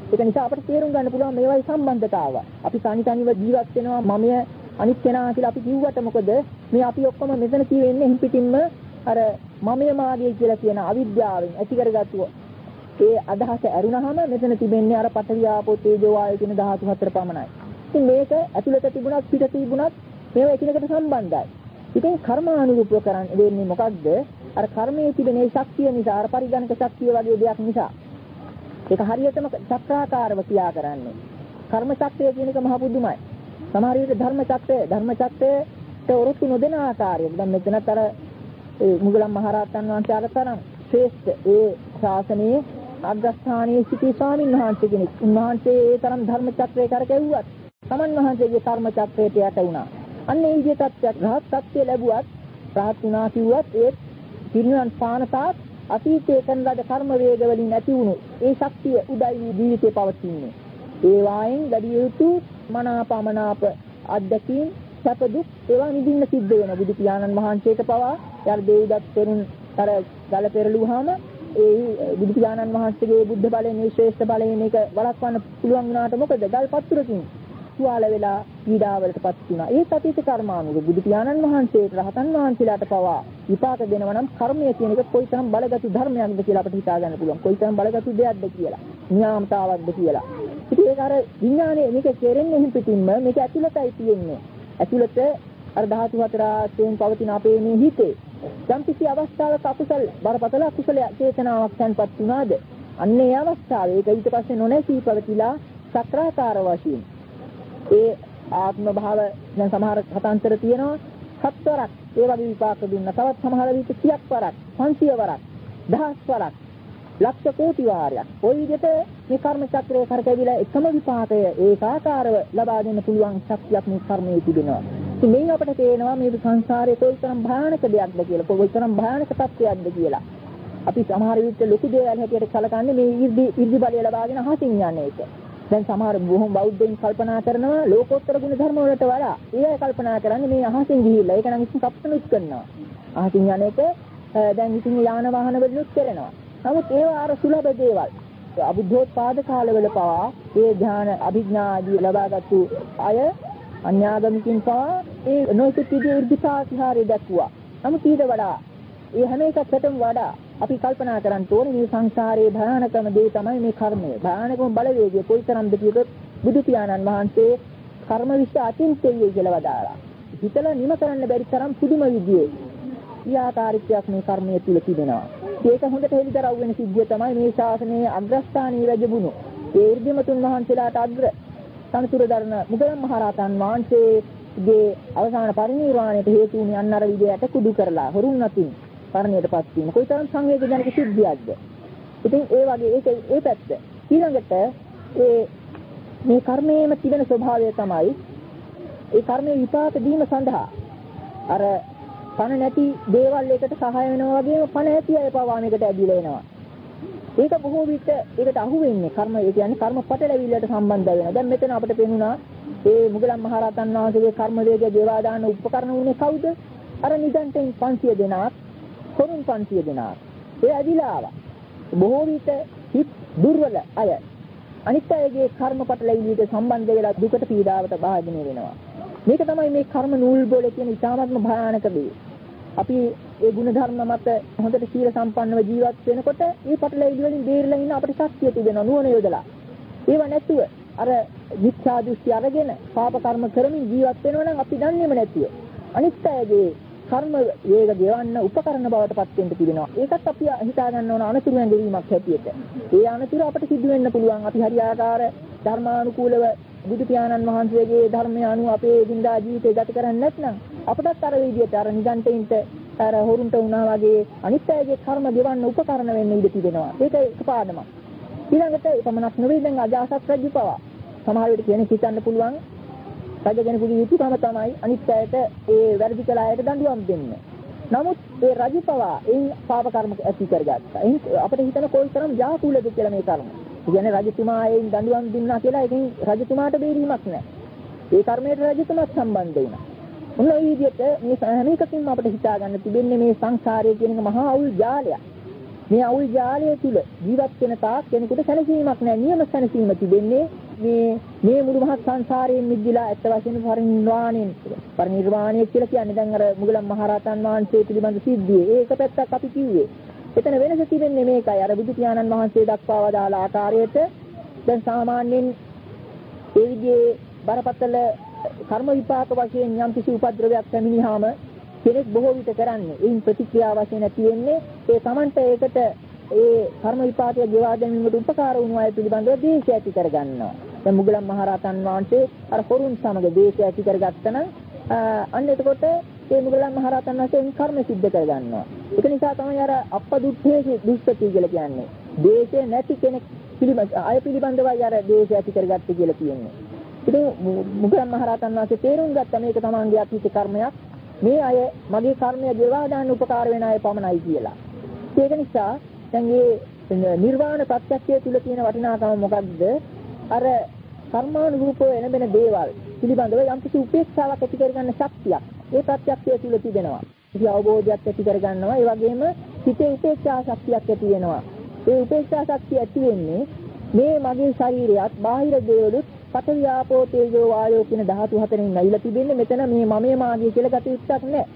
ඒක නිසා අපිට තේරුම් ගන්න පුළුවන් මේවයි සම්බන්ධතාව. අපි තනිව ජීවත් වෙනවා මමය අනිත් කෙනා කියලා අපි කිව්වට මොකද මේ අපි ඔක්කොම මෙතන තියෙන්නේ හිම්පිටින්ම අර මමය මාගේ කියලා කියන අවිද්‍යාවෙන් ඇති කරගත්තු ඒ අදහස ඇරුණාම මෙතන තිබෙන්නේ අර පඨවි ආපෝ තේජෝ වායු කියන ධාතු හතර පමණයි. ඉතින් මේක ඇතුළත තිබුණත් පිට තිබුණත් මේවා එකිනෙකට සම්බන්ධයි. ඉතින් කර්මානුරූපව කරන්නේ වෙන්නේ මොකක්ද? අර කර්මයේ තිබෙන ඒ ශක්තිය නිසා අර පරිගණක ශක්තිය වගේ දෙයක් නිසා ඒක හරියටම චක්‍රාකාරව ක්‍රියා කරන්නේ. කර්ම චක්‍රය කියන එක මහ පුදුමයි. සමහර විට ධර්ම චක්‍රයට ඔරොත්තු නොදෙන ආකාරයෙන් දැන් මෙතනත් අර මුගලන් මහරහතන් වහන්සේ අර තරම් ශ්‍රේෂ්ඨ ඒ ශාසනයේ අග්‍රස්ථානයේ සිටි ස්වාමීන් වහන්සේ කෙනෙක්. උන්වහන්සේ ඒ තරම් ධර්ම චක්‍රය කරකැවුවත් තමන් වහන්සේගේ කර්ම චක්‍රයට යට වුණා. අන්න ඒ විදිහට රහත් සත්‍ය ලැබුවත් රහත් වුණා කිව්වත් ඒ පිරිනිවන් පානතාත් අතීතයේ කරන ලද කර්ම වේග වලින් ඇති වුණු ඒ ශක්තිය උදයි ජීවිතේ පවතින්නේ. ඒ වායින් වැඩි යුතු මනාපමනාප අධ්‍යක්ීම් සැප දුක් ඒවා නිදින්න සිද්ධ වෙන බුදු පියාණන් වහන්සේට පවා යර දේවදත් තෙරුන් අර ගල පෙරළුවාම ඒ බුදු පියාණන් වහන්සේගේ බුද්ධ බලයෙන් මේ ශ්‍රේෂ්ඨ බලයෙන් මේක වළක්වන්න පුළුවන් වුණාට මොකද ගල් පත්තුරකින් තුවාල වෙලා පීඩාවලටපත් වුණා. ඒ සතිත කර්මානුව බුදු පියාණන් වහන්සේට රහතන් වහන්සේලාට පවා විපාක දෙනවා නම් කර්මය කියන එක කොයිතරම් බලගත් ධර්මයක්ද කියලා අපිට හිතා ගන්න පුළුවන්. කොයිතරම් බලගත් දෙයක්ද කියලා. නියාමතාවක්ද කියලා. ඉතින් ඒක අර විඥානයේ මේක කෙරෙන්නේ හිපිටින්ම මේක ඇතුළතයි තියෙන්නේ. ඇතුළත අර ධාතු හතර ආශ්‍රයෙන් පවතින අපේ මේ හිතේ යම් කිසි අවස්ථාවක අකුසල බරපතල අකුසල චේතනාවක් තැන්පත් වුණාද අන්නේ අවස්ථාවේ ඒක ඊට පස්සේ නොනැසී පවතිලා සක්‍රාකාර වශයෙන් ඒ ආත්ම භාව දැන් සමහර කතාන්තර තියෙනවා 7 වරක් ඒ වගේ විපාක දුන්නා. තවත් සමහර විට 30ක් වරක් 500 වරක් 1000 වරක් ලක්ෂ කෝටි වාරයක් ওই විදිහට මේ කර්ම චක්‍රය කරකැවිලා එකම විපාකය ඒකාකාරව ලබා දෙන්න පුළුවන් ශක්තියක් මේ කර්මයේ තිබෙනවා. ඉතින් මේ අපිට තේනවා මේ සංසාරයේ කොයිතරම් භයානක දෙයක්ද කියලා, කොයිතරම් භයානක තත්ත්වයක්ද කියලා. අපි සමහර විට ලොකු දේවල් හැටියට කලකන්නේ මේ 이르දි බලය ලබාගෙන අහසින් යන්නේ ඒක. දැන් සමහර බොහොම බෞද්ධයින් කල්පනා කරනවා ලෝකෝත්තර ගුණ ධර්ම වලට වඩා ඒ කල්පනා කරන්නේ මේ අහසින් ගිහිල්ලා ඒක නම් ඉතින් කප්පනුත් කරනවා. අහසින් යන එක දැන් ඉතින් යාන වාහන වලුත් කරනවා. නමුත් ඒවා අර සුලභ දේවල්. අබුද්ධෝත්පාද කාලවල පවා ඒ ඥාන අභිඥා ආදී ලබාගත්තු අය අන්‍යාගමිකින් පවා ඒ නොයෙකුත් විදිහේ ඉර්ධිපාතිහාරය දක්වුවා. නමුත් ඊට වඩා ඒ හැම එකකටම වඩා අපි කල්පනා කරන්න ඕනේ මේ සංසාරයේ භයානකම දේ තමයි මේ කර්මය. භයානකම බලවේගය කොයිතරම්ද කියතොත් බුදු පියාණන් වහන්සේ කර්ම විශ්ව අචින්තයයි කියලා වදාළා. හිතලා නිම කරන්න බැරි තරම් පුදුම විදිහේ ක්‍රියාකාරීත්වයක් මේ කර්මයේ තුල තිබෙනවා. ඒක හොඳට හෙළිදරව් වෙන සිද්ධිය තමයි මේ ශාසනයේ අග්‍රස්ථානීය රජබුණු ඒ ඉර්ධිමතුන් වහන්සේලාට අග්‍ර සනතුරු දරන මුගලන් මහරහතන් වහන්සේගේ අවසාන පරිණිරවාණයට හේතු වුණේ අන්න අර විදියට කුඩු කරලා හොරුන් අතින් පරිණිරටපත් වීම. කොයිතරම් සංවේගජනක සිද්ධියක්ද. ඉතින් ඒ වගේ ඒ පැත්ත ඊළඟට මේ කර්මයේම තිබෙන ස්වභාවය තමයි ඒ කර්මයේ විපාක දීම සඳහා අර පණ නැති දේවල් එකට සහාය වෙනවා වගේම පණ ඇති අය පවා මේකට ඇදිලා එනවා. ඒක බොහෝ විට ඒකට අහු වෙන්නේ කර්ම ඒ කියන්නේ කර්ම පටලැවිල්ලට සම්බන්ධ වෙනවා. දැන් මෙතන අපිට පෙනුණා ඒ මුගලන් මහරහතන් වහන්සේගේ කර්ම වේගය දේවා දාන උපකරණ උනේ කවුද? අර නිදන්තෙන් 500 දෙනාක්, කොරුන් 500 දෙනාක්. ඒ ඇදිලා ආවා. බොහෝ විට හිත් දුර්වල අය අනිත් අයගේ කර්ම පටලැවිල්ලට සම්බන්ධ වෙලා දුකට පීඩාවට භාජනය වෙනවා. මේක තමයි මේ කර්ම නූල් බෝල කියන ඉතාමත්ම භයානක දේ. අපි ඒ ගුණ ධර්ම මත හොඳට සීල සම්පන්නව ජීවත් වෙනකොට මේ පටලැවිලි වලින් බේරලා ඉන්න අපිට ශක්තිය තිබෙනවා නුවණ යොදලා. ඒව නැතුව අර මිත්‍යා දෘෂ්ටි අරගෙන පාප කර්ම කරමින් ජීවත් වෙනවා නම් අපි දන්නේම නැතිව අනිත් අයගේ කර්ම වේග ගෙවන්න උපකරණ බවට පත් වෙන්න තිබෙනවා. ඒකත් අපි හිතා ගන්න ඕන අනතුරු ඇඟවීමක් හැටියට. ඒ අනතුරු අපිට සිද්ධ වෙන්න පුළුවන්. අපි හරියාකාර ධර්මානුකූලව බුදු පියාණන් වහන්සේගේ ධර්මය අනුව අපේ දිනදා ජීවිතය ගත කරන්නේ නැත්නම් අපටත් අර විදියට අර නිදන්තයින්ට අර හොරුන්ට වුණා වගේ අනිත් අයගේ කර්ම ගෙවන්න උපකරණ වෙන්න ඉඩ තිබෙනවා. ඒක එකපාරම. ඊළඟට එපමණක් නෙවෙයි දැන් අජාසත් රජු පවා සමහර විට කෙනෙක් හිතන්න පුළුවන් රජ කෙනෙකුගේ යුතුයකම තමයි අනිත් අයට ඒ වැරදි කළ අයට දඬුවම් දෙන්න. නමුත් ඒ රජු පවා ඒ පාප කර්ම ඇති කරගත්තා. අපිට හිතන කොයිතරම් ජාකුලද කියලා මේ කර්ම. කියන්නේ රජතුමා එයින් දඬුවම් දුන්නා කියලා ඒකෙන් රජතුමාට බේරීමක් නැහැ. ඒ කර්මයට රජතුමාත් සම්බන්ධ වුණා. මොන විදිහට මේ හැම එකකින්ම අපිට හිතා ගන්න තිබෙන්නේ මේ සංසාරය කියන එක මහා අවුල් ජාලයක්. මේ අවුල් ජාලය තුල ජීවත් වෙන තාක් කෙනෙකුට සැනසීමක් නැහැ. නියම සැනසීම තිබෙන්නේ මේ මුළු මහත් සංසාරයෙන් මිදිලා ඇත්ත වශයෙන්ම පරිනිර්වාණය කියලා කියන්නේ දැන් අර මුගලන් මහරහතන් වහන්සේ පිළිබඳ සිද්ධිය. ඒක පැත්තක් අපි කිව්වේ. එතන වෙනස තිබෙන්නේ මේකයි. අර බුදු පියාණන් වහන්සේ දක්වා වදාළ ආකාරයට දැන් සාමාන්‍යයෙන් ඒ විදිහේ බරපතල කර්ම විපාක වශයෙන් යම් කිසි උපද්‍රවයක් පැමිණියාම කෙනෙක් බොහෝ විට කරන්නේ ඒන් ප්‍රතික්‍රියා වශයෙන් ඇති වෙන්නේ ඒ Tamanta ඒකට ඒ කර්ම විපාකය ගෙවා ගැනීමට උපකාර වුණු අය පිළිබඳව දේශය ඇති කරගන්නවා. දැන් මුගලන් මහරහතන් වහන්සේ අර හොරුන් සමග දේශය ඇති කරගත්තනම් අන්න එතකොට ඒ මුගලන් මහරහතන් වහන්සේන් කර්ම සිද්ධ කරගන්නවා. ඒක නිසා තමයි අර අපදුත්තේ දුෂ්ටති කියලා කියන්නේ. දේශය නැති කෙනෙක් අය පිළිබඳවයි අර දේශය ඇති කරගත්තේ කියලා කියන්නේ. ඉතින් මුගලන් මහරහතන් වහන්සේ තේරුම් ගත්තා මේක තමන්ගේ අතීත කර්මයක්. මේ අය මගේ කර්මය ගෙවා දාන්න උපකාර වෙන අය පමණයි කියලා. ඒක නිසා දැන් මේ නිර්වාණ ප්‍රත්‍යක්ෂය තුල තියෙන වටිනාකම මොකක්ද? අර කර්මානුරූපව එළඹෙන දේවල් පිළිබඳව යම්කිසි උපේක්ෂාවක් ඇති කරගන්න ශක්තියක් ඒ ප්‍රත්‍යක්ෂය තුල තිබෙනවා. ඉතින් අවබෝධයක් ඇති කරගන්නවා. ඒ වගේම හිතේ උපේක්ෂා ශක්තියක් ඇති වෙනවා. ඒ උපේක්ෂා ශක්තිය ඇති වෙන්නේ මේ මගේ ශරීරයත් බාහිර දේවලුත් පඨවි ආපෝ තේජෝ වායෝ කියන ධාතු හතරෙන් නැවිලා තිබෙන්නේ. මෙතන මේ මමයේ මාගේ කියලා ගත යුත්තක් නැහැ.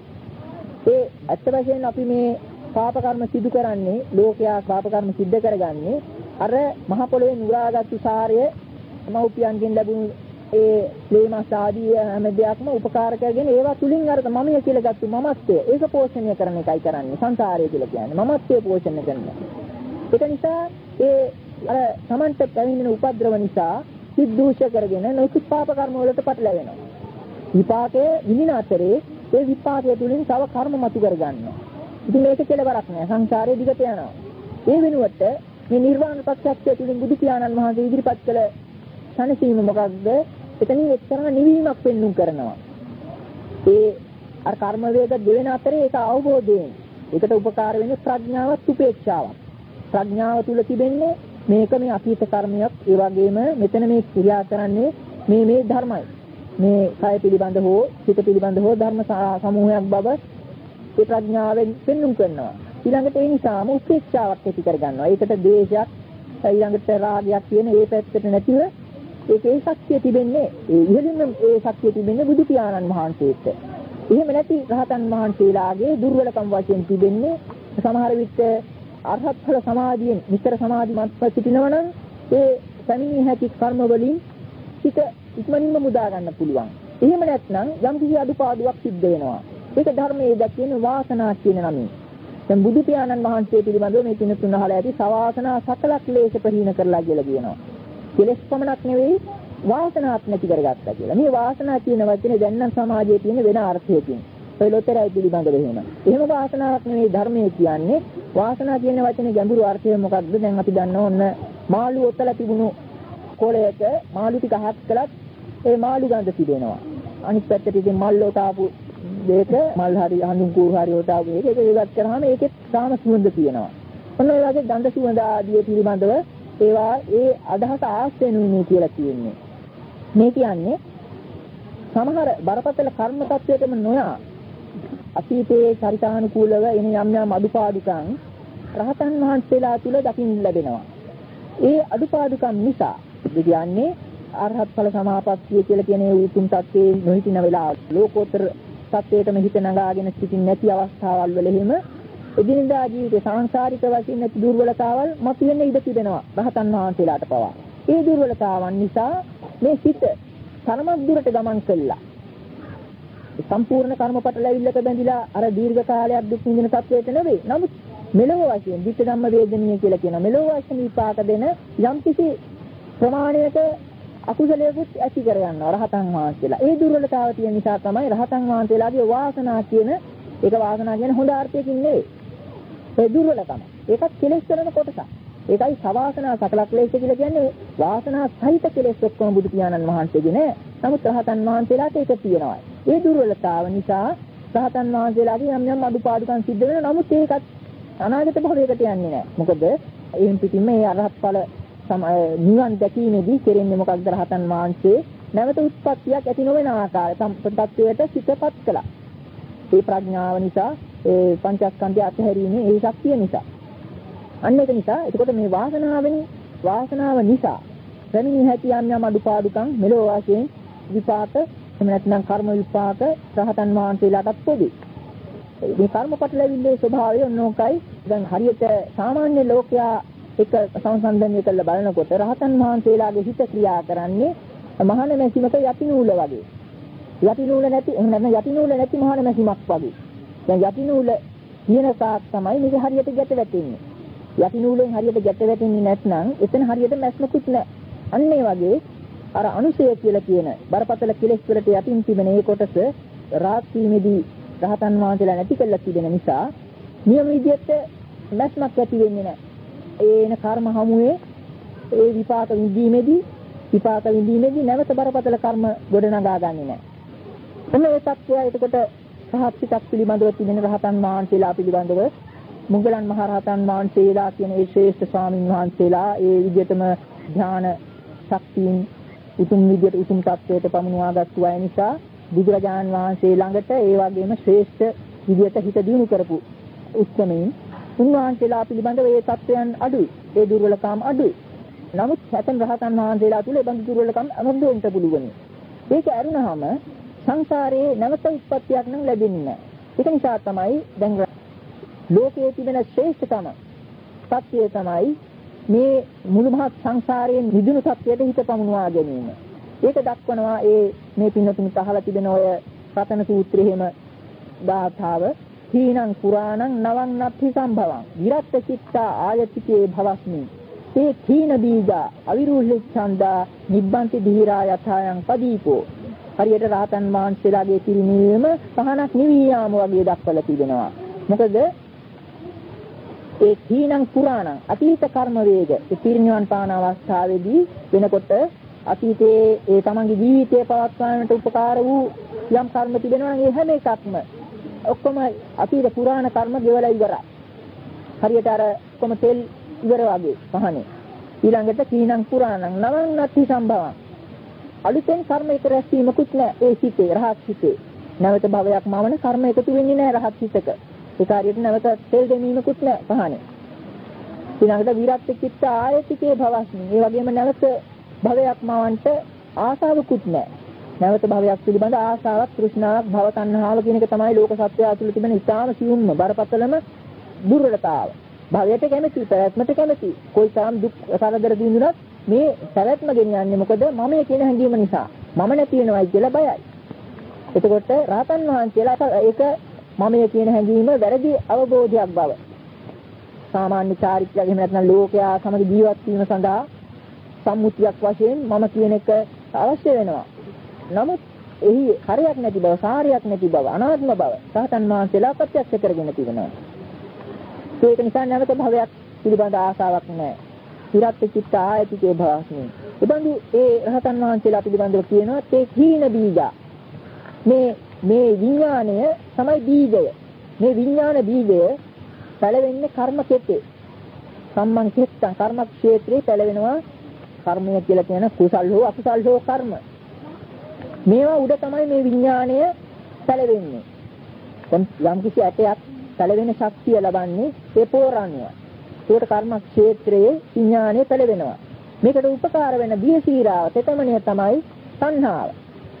ඒ ඇත්ත වශයෙන් අපි මේ පාප කර්ම සිදු කරන්නේ ලෝකයා පාප කර්ම සිද්ධ කරගන්නේ අර මහ පොළොවේ නුරාගත් සාරය මෞපියන්ගෙන් ලැබුණු ඒ ලේමස් ආදී හැම දෙයක්ම උපකාර කරගෙන ඒවා තුලින් අර මමයේ කියලා ගත්තු මමත්වය ඒක පෝෂණය කරන එකයි කරන්නේ සංසාරය කියලා කියන්නේ මමත්වය පෝෂණය කරනවා. ඒක නිසා ඒ අර Tamanta පැමිණෙන උපද්‍රව නිසා සිද්ධූෂ කරගෙන නොසිත පාප කර්ම වලට පටලැවෙනවා. විපාකයේ විඳින අතරේ ඒ විපාකය තුලින් තව කර්ම මතු කරගන්නවා. ඉතින් මේක කෙලවරක් නෑ සංසාරේ දිගට යනවා. ඒ වෙනුවට මේ නිර්වාණ ප්‍රත්‍යක්ෂය තුලින් බුදු පියාණන් වහන්සේ ඉදිරිපත් කළ සැනසීම මොකක්ද? එතනින් එක්තරා නිවීමක් පෙන්වුම් කරනවා. ඒ අර කර්ම වේග දෙවෙන අතරේ ඒක අවබෝධයෙන් ඒකට උපකාර වෙන්නේ ප්‍රඥාවත් උපේක්ෂාවක්. ප්‍රඥාව තුල තිබෙන්නේ මේක මේ අතීත කර්මයක්. ඒ වගේම මෙතන මේ ක්‍රියා කරන්නේ මේ ධර්මයි. මේ කය පිළිබඳ හෝ සිත පිළිබඳ හෝ ධර්ම සමූහයක් බව ඒ ප්‍රඥාවෙන් පෙන්වුම් කරනවා. ඊළඟට ඒ නිසාම උපේක්ෂාවක් ඇති කරගන්නවා. ඒකට ද්වේෂයක් ඊළඟට රාගයක් කියන ඒ පැත්තට නැතිව ඒකේ ශක්තිය තිබෙන්නේ ඉහළින්ම ඒ ශක්තිය තිබෙන්නේ බුදු පියාණන් වහන්සේට. එහෙම නැති රහතන් වහන්සේලාගේ දුර්වලකම් වශයෙන් තිබෙන්නේ සමහර විට අරහත් ඵල සමාධියෙන් නිතර සමාධිමත්ව සිටිනවා නම් ඒ සමිනී හැකි කර්ම වලින් හිත ඉක්මනින්ම මුදා ගන්න පුළුවන්. එහෙම නැත්නම් යම් කිසි අඩුපාඩුවක් සිද්ධ වෙනවා. ඒක ධර්මයේ දැක්වෙන වාසනා කියන නමින්. දැන් බුදු පියාණන් වහන්සේ පිළිබඳව මේ කින තුන අහලා ඇති සවාසනා සකලක් ලේස ප්‍රහීන කරලා කියලා කියනවා. කෙලෙස් පමණක් නෙවෙයි වාසනාත් නැති කරගත්තා කියලා. මේ වාසනා කියන වචනේ දැන් නම් සමාජයේ තියෙන වෙන අර්ථයකින්. ඔය ලොතරයි පිළිබඳව එහෙම. එහෙම වාසනාවක් නෙවෙයි ධර්මයේ කියන්නේ. වාසනා කියන වචනේ ගැඹුරු අර්ථය මොකක්ද? දැන් අපි දන්නවා ඔන්න මාළු ඔතල තිබුණු කොළයක මාළු ටික හත් කළත් ඒ මාළු ගඳ තිබෙනවා. අනිත් පැත්තට ඉතින් මල්ලෝ තාපු දෙක මල් හරි හඳුන් කූරු හරි වටාපු එක ඉවත් කරාම ඒකෙත් සාම සුවඳ තියෙනවා. ඔන්න ඒ වගේ ගඳ සුවඳ ආදී පිළිබඳව ඒවා ඒ අදහස ආශ්‍රේණුනේ කියලා කියන්නේ. මේ කියන්නේ සමහර බරපතල කර්ම tattweටම නොයා අතීතයේ චරිතානුකූලව එන යම් යම් අඩුපාඩුකම් රහතන් වහන්සේලා තුල දකින්න ලැබෙනවා. ඒ අඩුපාඩුකම් නිසා කියන්නේ අරහත් ඵල සමාපත්තිය කියලා කියන ඒ උතුම් tattwේ නොහිටින වෙලාව ලෝකෝත්තර tattweටම හිත නගාගෙන සිටින් නැති අවස්ථාවල් වල එහෙම එදිනදා ජීවිතේ සංසාරික වශයෙන් නැති දුර්වලතාවල් මතුවෙන්න ඉඩ තිබෙනවා රහතන් වහන්සේලාට පවා. ඒ දුර්වලතාවන් නිසා මේ සිත තරමක් දුරට ගමන් කළා. සම්පූර්ණ කර්මපට ලැබිල්ලක බැඳිලා අර දීර්ඝ කාලයක් දුක් විඳින තත්වයට නෙවෙයි. නමුත් මෙලොව වශයෙන් විත්ත ධම්ම වේදනීය කියලා කියන මෙලොව වශයෙන් විපාක දෙන යම්කිසි ප්‍රමාණයක අකුසලයකුත් ඇති කර ගන්නවා රහතන් වහන්සේලා. ඒ දුර්වලතාව තියෙන නිසා තමයි රහතන් වහන්සේලාගේ වාසනා කියන ඒක වාසනා කියන හොඳ අර්ථයකින් නෙවෙයි. ඒ දුර්වලකම. ඒකත් කෙලෙස් කරන කොටසක්. ඒකයි සවාසනා සකලක් ලේස කියලා කියන්නේ වාසනා සහිත කෙලෙස් ඔක්කොම බුදු පියාණන් වහන්සේගේ නෑ. නමුත් රහතන් වහන්සේලාට ඒක තියෙනවා. ඒ දුර්වලතාව නිසා රහතන් වහන්සේලාගේ යම් යම් අඩුපාඩුකම් සිද්ධ වෙනවා. නමුත් ඒකත් අනාගත භවයකට යන්නේ නෑ. මොකද එහෙන් පිටින්ම මේ අරහත් ඵල නිවන් දැකීමේදී කෙරෙන්නේ මොකක්ද රහතන් වහන්සේ නැවත උත්පත්තියක් ඇති නොවන ආකාරය සම්පතත්වයට සිතපත් කළා. ඒ ප්‍රඥාව නිසා ඒ පංචස්කන්ධය අතහැරීමේ ඒ ශක්තිය නිසා. අන්න ඒක නිසා එතකොට මේ වාසනාව නිසා පැමිණි හැකි යම් අඩුපාඩුකම් මෙලෝ වාසයෙන් විපාක එහෙම නැත්නම් කර්ම විපාක රහතන් වහන්සේලාටත් පොදුයි. මේ කර්මපට ලැබිල්ලේ ස්වභාවය නෝකයි. දැන් හරියට සාමාන්‍ය ලෝකයා එක සංසන්දනය කරලා බලනකොට රහතන් වහන්සේලාගේ හිත ක්‍රියා කරන්නේ මහාන මැසිමක යටි නූල වගේ. යටි නූල නැති මහාන මැසිමක් වගේ. දැන් යටි නූල කියන සාක් තමයි මේක හරියට ගැට වැටෙන්නේ. යටි නූලෙන් හරියට ගැට වැටෙන්නේ නැත්නම් එතන හරියට මැස්මකුත් නැහැ. අන්න ඒ වගේ අර අනුසය කියලා කියන බරපතල කෙලෙස් වලට යටින් තිබෙන ඒ කොටස රාත්‍රීමේදී රහතන් වහන්සේලා නැති කළා තිබෙන නිසා නියම විදිහට මැස්මක් ඇති වෙන්නේ නැහැ. ඒන කර්ම හමුවේ ඒ විපාක විඳීමේදී නැවත බරපතල කර්ම ගොඩනගා ගන්නේ නැහැ. එන්නේ ඒ තත්ත්වය එතකොට රහත් පිටක් පිළිබඳව තිබෙන රහතන් වහන්සේලා පිළිබඳව මුගලන් මහ රහතන් වහන්සේලා කියන ඒ ශ්‍රේෂ්ඨ ස්වාමින් වහන්සේලා ඒ විදිහටම ඥාන ශක්තියින් උතුම් විදිහට උතුම් තත්ත්වයට පමුණවාගත්තු අය නිසා බුදුරජාන් වහන්සේ ළඟට ඒ වගේම ශ්‍රේෂ්ඨ විදිහට හිත දියුණු කරපු උත්සමයෙන් උන්වහන්සේලා පිළිබඳව ඒ තත්ත්වයන් අඩුයි. ඒ දුර්වලකම් අඩුයි. නමුත් සතන් රහතන් වහන්සේලා තුල ඒ බඳු දුර්වලකම් අනුභවෙන්න පුළුවන්. ඒක අරුණාම සංසාරයේ නැවත උත්පත්තියක් නම් ලැබෙන්නේ නැහැ. ඒක නිසා තමයි දැන් ලෝකයේ තිබෙන ශ්‍රේෂ්ඨතම සත්‍යය තමයි මේ මුළු මහත් සංසාරයෙන් නිදුණු සත්‍යයට හිත පමුණවා ගැනීම. ඒක දක්වනවා මේ පින්නතුන් පහලා තිබෙන ඔය රතන සූත්‍රයේම දාඨාව හීනං පුරාණං නවං නත්ථි සම්භවං විරත් චිත්තා ආයතිකේ භවස්මි තේ තීන බීජා අවිරුද්ධ ඡන්දා නිබ්බන්ති ධීරා යථායන් පදීපෝ. හරියට රහතන් වහන්සේලාගේ පිරිනීම පහනක් නිවී යාම වගේ දක්වලා තිබෙනවා. මොකද ඒ තීනං පුරාණං අතීත කර්ම වේග ඒ පිරිනිවන් පාන අවස්ථාවේදී වෙනකොට අතීතයේ ඒ තමන්ගේ ජීවිතය පවත්වාන්නට උපකාර වූ යම් කර්ම තිබෙනවා නම් ඒ හැම එකක්ම ඔක්කොම අතීත පුරාණ කර්ම ගෙවලා ඉවරයි. හරියට අර කොම තෙල් ඉවර වගේ පහනේ. ඊළඟට තීනං පුරාණං නවං නත්ථි සම්භවං අලුතෙන් කර්ම එක රැස්වීමකුත් නැහැ ඒ සිතේ රහත් සිතේ. නැවත භවයක් මවන කර්ම එකතු වෙන්නේ නැහැ රහත් සිතක. ඒ කාර්යයට නැවත තෙල් දෙමීමකුත් නැහැ පහනේ. ඊළඟට විරත් චිත්ත ආයතිකේ භවස්මි. ඒ වගේම නැවත භවයක් මවන්ට ආසාවකුත් නැහැ. නැවත භවයක් පිළිබඳ ආසාවක් තෘෂ්ණාවක් භව තණ්හාව කියන එක තමයි ලෝක සත්‍යය ඇතුළේ තිබෙන ඉතාම සියුම්ම බරපතලම දුර්වලතාව. භවයට කැමති, පැවැත්මට කැමති. કોઈ තරම් දුක් කරදර දිනුනත් මේ පැවැත්ම ගෙනියන්නේ මොකද? මමයේ කියන හැඟීම නිසා. මම නැති වෙනවයි කියලා බයයි. එතකොට රහතන් වහන්සේලා ඒක මමයේ කියන හැඟීම වැරදි අවබෝධයක් බව. සාමාන්‍ය චාරිත්‍රයක් එහෙම නැත්නම් ලෝකයා සමග ජීවත් වීම සඳහා සම්මුතියක් වශයෙන් මම කියන එක අවශ්‍ය වෙනවා. නමුත් එහි හරයක් නැති බව, සාරයක් නැති බව, අනාත්ම බව රහතන් වහන්සේලා ප්‍රත්‍යක්ෂ කරගෙන තිබෙනවා. ඒක නිසා නැවත භවයක් පිළිබඳ ආසාවක් නැහැ. විරත් චිත්ත ආයතිකේ භවස්මි. එබඳු ඒ රහතන් වහන්සේලා පිළිබඳව කියනවා තේ හීන බීජා. මේ විඥාණය තමයි බීජය. මේ විඥාන බීජය පැලවෙන්නේ කර්ම කෙතේ. සම්මන් කෙත්තං කර්ම ක්ෂේත්‍රේ පැලවෙනවා. කර්මය කියලා කියන කුසල් හෝ අකුසල් හෝ කර්ම. මේවා උඩ තමයි මේ විඥාණය පැලවෙන්නේ. දැන් යම් කිසි ඇටයක් පැලවෙන ශක්තිය ලබන්නේ ඒ පෝරණුව. ඒකට කර්ම ක්ෂේත්‍රයේ විඥාණය පැලවෙනවා. මේකට උපකාර වෙන බියසීරාව තෙතමනිය තමයි තණ්හාව.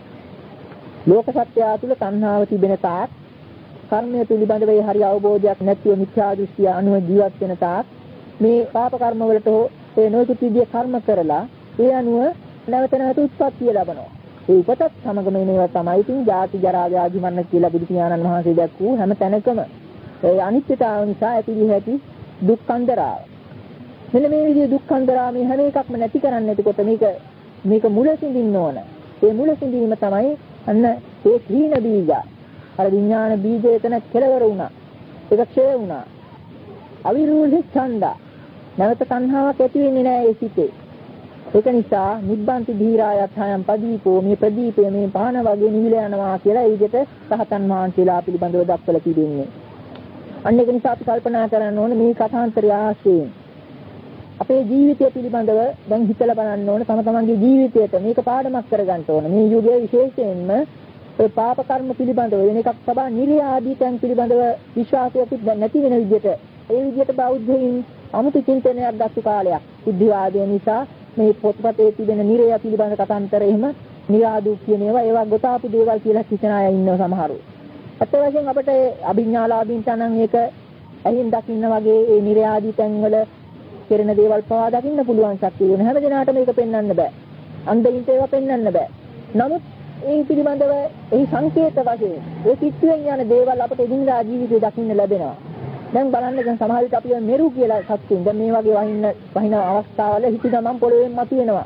ලෝක සත්‍යය තුළ තණ්හාව තිබෙන තාක් කර්මය පිළිබඳව හරි අවබෝධයක් නැතිව මිත්‍යා දෘෂ්ටිය අනුව ජීවත් වෙන තාක් මේ පාප කර්ම වලට ඒ නොයෙකුත් විදිහේ කර්ම කරලා ඒ අනුව නැවත නැවත උත්පත්තිය ලබනවා. ඒ උපතත් සමගම මේවා තමයි තින් ජාති ජරා ව්‍යාධි මරණ කියලා බුදු පියාණන් වහන්සේ දැක්වූ හැම තැනකම ඒ අනිත්‍යතාව නිසා ඇතිවී ඇති දුක්ඛන්දරාව. මෙන්න මේ විදිහේ දුක්ඛන්දරාව මේ හැම එකක්ම නැති කරන්න එතකොට මේක මුල සිඳින්න ඕන. ඒ මුල සිඳීම තමයි අන්න ඒ ක්‍රීන බීජ. අර විඥාන බීජය එතන කෙලවර වුණා. ඒක ක්ෂය වුණා. අවිරූඪ ඡන්දා. නැවත තණ්හාවක් ඇති වෙන්නේ නැහැ ඒ සිතේ. ඒක නිසා නිබ්බන්ති ධීරා යථායන් පදීපෝ මේ ප්‍රදීපය මේ පාන වගේ නිවිල යනවා කියලා ඒ විදිහට රහතන් වහන්සේලා පිළිබඳව දක්වලා තිබෙන්නේ. අන්න ඒක නිසා අපි කල්පනා කරන්න ඕනේ මේ කථාන්තරය ආශ්‍රයෙන් අපේ ජීවිතය පිළිබඳව දැන් හිතලා බලන්න ඕනේ තම තමන්ගේ ජීවිතයට මේක පාඩමක් කරගන්න ඕනේ. මේ යුගයේ විශේෂයෙන්ම ඒ පාප කර්ම පිළිබඳව වෙන එකක් සබා නිර්ය ආදී තැන් පිළිබඳව විශ්වාසයක් නැති වෙන විදිහට ඒ විදිහට බෞද්ධයින් අමුතු චින්තනයක් ගත්ත කාලයක්. බුද්ධවාදය නිසා මේ පොත්පතේ තිබෙන නිරය පිළිබඳ කතාන්තර එහෙම නිරාදු කියන ඒවා ගොතාපු දේවල් කියලා හිතන අය ඉන්නවා සමහරව. අත් වශයෙන් අපිට අභිඥාලාභීන්ට නම් ඒක ඇහින් දකින්න වගේ ඒ නිරාදී තැන්වල කෙරෙන දේවල් පවා දකින්න පුළුවන් ශක්තිය වෙන හැම දිනාටම මේක පෙන්වන්න බෑ. අන්ධයින්ට ඒවා පෙන්වන්න බෑ. නමුත් ඒ පිළිබඳව ඒ සංකේත වශයෙන් ඒ කිච්චුවෙන් යන දේවල් අපිට එදිනදා ජීවිතේ දකින්න ලැබෙනවා. දැන් බලන්න දැන් සමහර විට අපි මෙරු කියලා සත්තුන් දැන් මේ වගේ වහින අවස්ථාවල හිත ගමන් පොළොවෙන් මතුවෙනවා.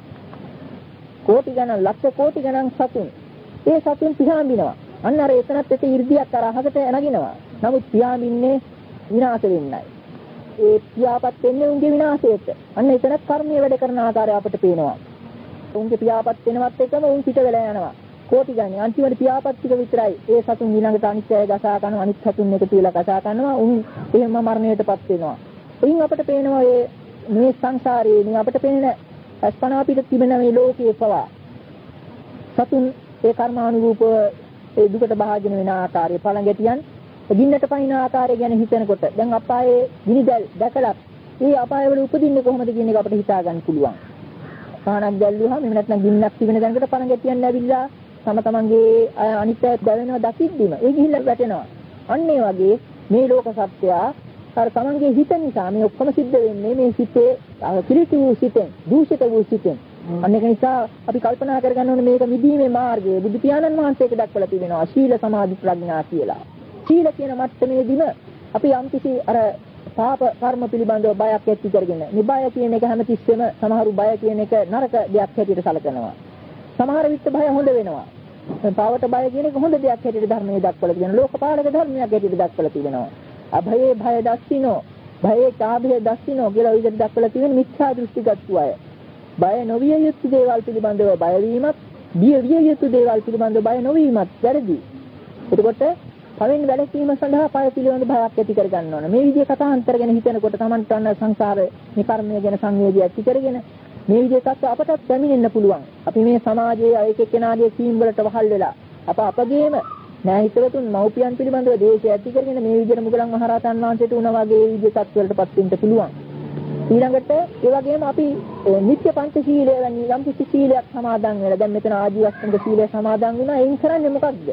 කෝටි ගණන් ලක්ෂ කෝටි ගණන් සතුන්. ඒ සතුන් පියාඹිනවා. අන්න අර එතනත් එක 이르දියක් අර අහකට නැගිනවා. නමුත් පියාඹින්නේ විනාශ වෙන්නයි. ඒ පියාපත් වෙන්නේ උන්ගේ විනාශයට. අන්න එතන කර්මයේ වැඩ කරන ආකාරය අපිට පේනවා. උන්ගේ පියාපත් වෙනවත් එකම උන් පිට වෙලා යනවා. කෝටි ගණන් අන්තිමට පියාපත් ටික විතරයි. ඒ සතුන් ඊළඟට අනිත්‍යය ගසා ගන්නවා. අනිත් සතුන් එකතු වෙලා ගසා ගන්නවා. උන් එහෙම මරණයටපත් වෙනවා. එයින් අපිට පේනවා මේ සංසාරයේ මේ අපිට පේන අස්පනා පිට තිබෙන මේ ලෝකයේ පවා සතුන් ඒ කර්මානුරූප ඒ දුකට භාජන වෙන ආකාරය පළඟැටියන් ගින්නට පනින ආකාරය ගැන හිතනකොට දැන් අපායේ ගිනිදැල් දැකලා ඒ අපායවල උපදින්නේ කොහොමද කියන එක අපිට හිතා ගන්න පුළුවන්. පහනක් දැල්ලුවාම එහෙම නැත්නම් ගින්නක් තිබෙන දැනකට පළඟැටියන් ඇවිල්ලා තමන්ගේ අනිත්‍යය දැවෙනවා දකිද්දිම ඒ ගිහිල්ලා වැටෙනවා. අන්න ඒ වගේ මේ ලෝක සත්‍යය අර තමන්ගේ හිත නිසා මේ ඔක්කොම සිද්ධ වෙන්නේ මේ සිතේ පිළිටු වූ සිතෙන්, දූෂිත වූ සිතෙන්. අන්න ඒක නිසා අපි කල්පනා කරගන්න ඕනේ මේක මිදීමේ මාර්ගය බුදු පියාණන් වහන්සේක දක්වලා තිබෙනවා ශීල සමාධි ප්‍රඥා කියලා. ශීල කියන මට්ටමේදීම අපි යම්කිසි අර පාප කර්ම පිළිබඳව බයක් ඇති කරගෙන මේ බය කියන එක හැමතිස්සෙම සමහරු බය කියන එක නරක දෙයක් හැටියට සැලකනවා. සමහර විට බය හොඳ වෙනවා. පාවට බය කියන එක හොඳ දෙයක් හැටියට ධර්මයේ දක්වලා තියෙනවා. ලෝකපාලක ධර්මයක් හැටියට දක්වලා තිබෙනවා. අභයේ භය දස්සිනෝ, භයේ කාභයේ දස්සිනෝ කියලා විදිහට දක්වලා තියෙන මිත්‍යා දෘෂ්ටිගත අය. බය නොවිය යුතු දේවල් පිළිබඳව බය වීමත්, බිය විය යුතු දේවල් පිළිබඳව බය නොවීමත් වැරදි. එතකොට පළවෙනි වැළකීම සඳහා පය පිළිබඳ භයක් ඇති කර ගන්න ඕන. මේ විදිහේ කතාන්තර ගැන හිතනකොට Tamanට අන්න සංසාරේ මේ කර්මය ගැන සංවේගය ඇති කරගෙන මේ විදිහට අපටත් පැමිණෙන්න පුළුවන්. අපි මේ සමාජයේ අය එක්කෙනාගේ සීම් වලට වහල් වෙලා අපගේම නෑ හිතවතුන් මව්පියන් පිළිබඳව දේශය ඇති කරගෙන මේ විදිහට මුගලන් මහරහතන් වහන්සේට උනා වගේ විදිහේ තත්ත්වවලටපත් වෙන්න පුළුවන්. ඊළඟට ඒ වගේම අපි නිත්‍ය පංචශීලය වැනි යම් කිසි සීලයක් සමාදන් වෙලා දැන් මෙතන ආජීවස්තංග සීලය සමාදන් වුණා. එයින් කරන්නේ මොකක්ද?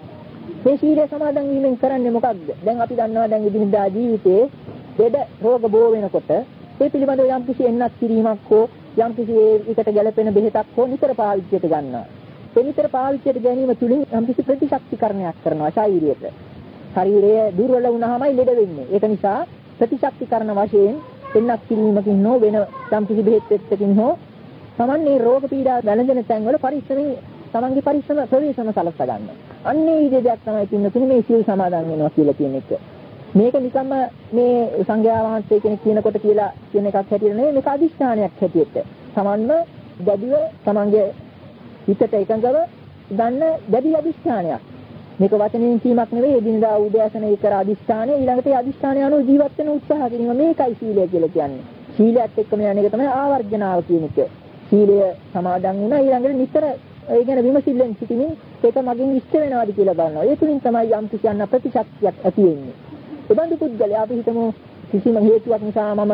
මේ සීලය සමාදන් වීමෙන් කරන්නේ මොකක්ද? දැන් අපි දන්නවා දැන් ඉදිරියදා ජීවිතේ දෙඩ රෝග බෝ වෙනකොට ඒ පිළිබඳව යම් කිසි එන්නත් කිරීමක් හෝ යම් කිසි ඒකට ගැළපෙන බෙහෙතක් හෝ නිතර පාවිච්චියට ගන්නවා. ඒ නිතර පාවිච්චියට ගැනීම තුළින් යම් කිසි ප්‍රතිශක්තිකරණයක් කරනවා ශරීරයට. ශරීරය දුර්වල වුණාමයි ලෙඩ වෙන්නේ. ඒක නිසා ප්‍රතිශක්තිකරණ වශයෙන් එන්නත් කිරීමකින් හෝ වෙන යම් කිසි බෙහෙත් එක්කකින් හෝ සමන්නේ රෝග පීඩා වැළඳෙන තැන්වල පරිස්සමෙන් තමන්ගේ පරිස්සම ප්‍රවේශම සලස්වා ගන්නවා. අන්නේ විදිහක් තමයි පින්නතුනේ මේ සීල් සමාදන් වෙනවා කියලා කියන එක. මේක නිකම්ම මේ සංඝයා වහන්සේ කෙනෙක් කියනකොට කියලා කියන එකක් හැටියට නෙවෙයි මේක අදිෂ්ඨානයක් හැටියට. තමන්ම දැඩිව තමන්ගේ හිතට එකඟව ගන්න දැඩි අදිෂ්ඨානයක්. මේක වචනෙන් කීමක් නෙවෙයි එදිනදා උදෑසන ඒ කර අදිෂ්ඨානය ඊළඟට ඒ අදිෂ්ඨානය අනුව ජීවත් වෙන උත්සාහ කිරීම මේකයි සීලය කියලා කියන්නේ. සීලයත් එක්කම යන එක තමයි ආවර්ජනාව කියන එක. සීලය සමාදන් වුණා ඊළඟට නිතර ඒ ගැන විමසිල්ලෙන් සිටිමින් ඒක මගින් ඉෂ්ට වෙනවාද කියලා බලනවා. ඒ තුලින් තමයි යම් කිසි අන්න ප්‍රතිශක්තියක් ඇති වෙන්නේ. ඒ බඳු පුද්ගලයා අපි හිතමු කිසිම හේතුවක් නිසා මම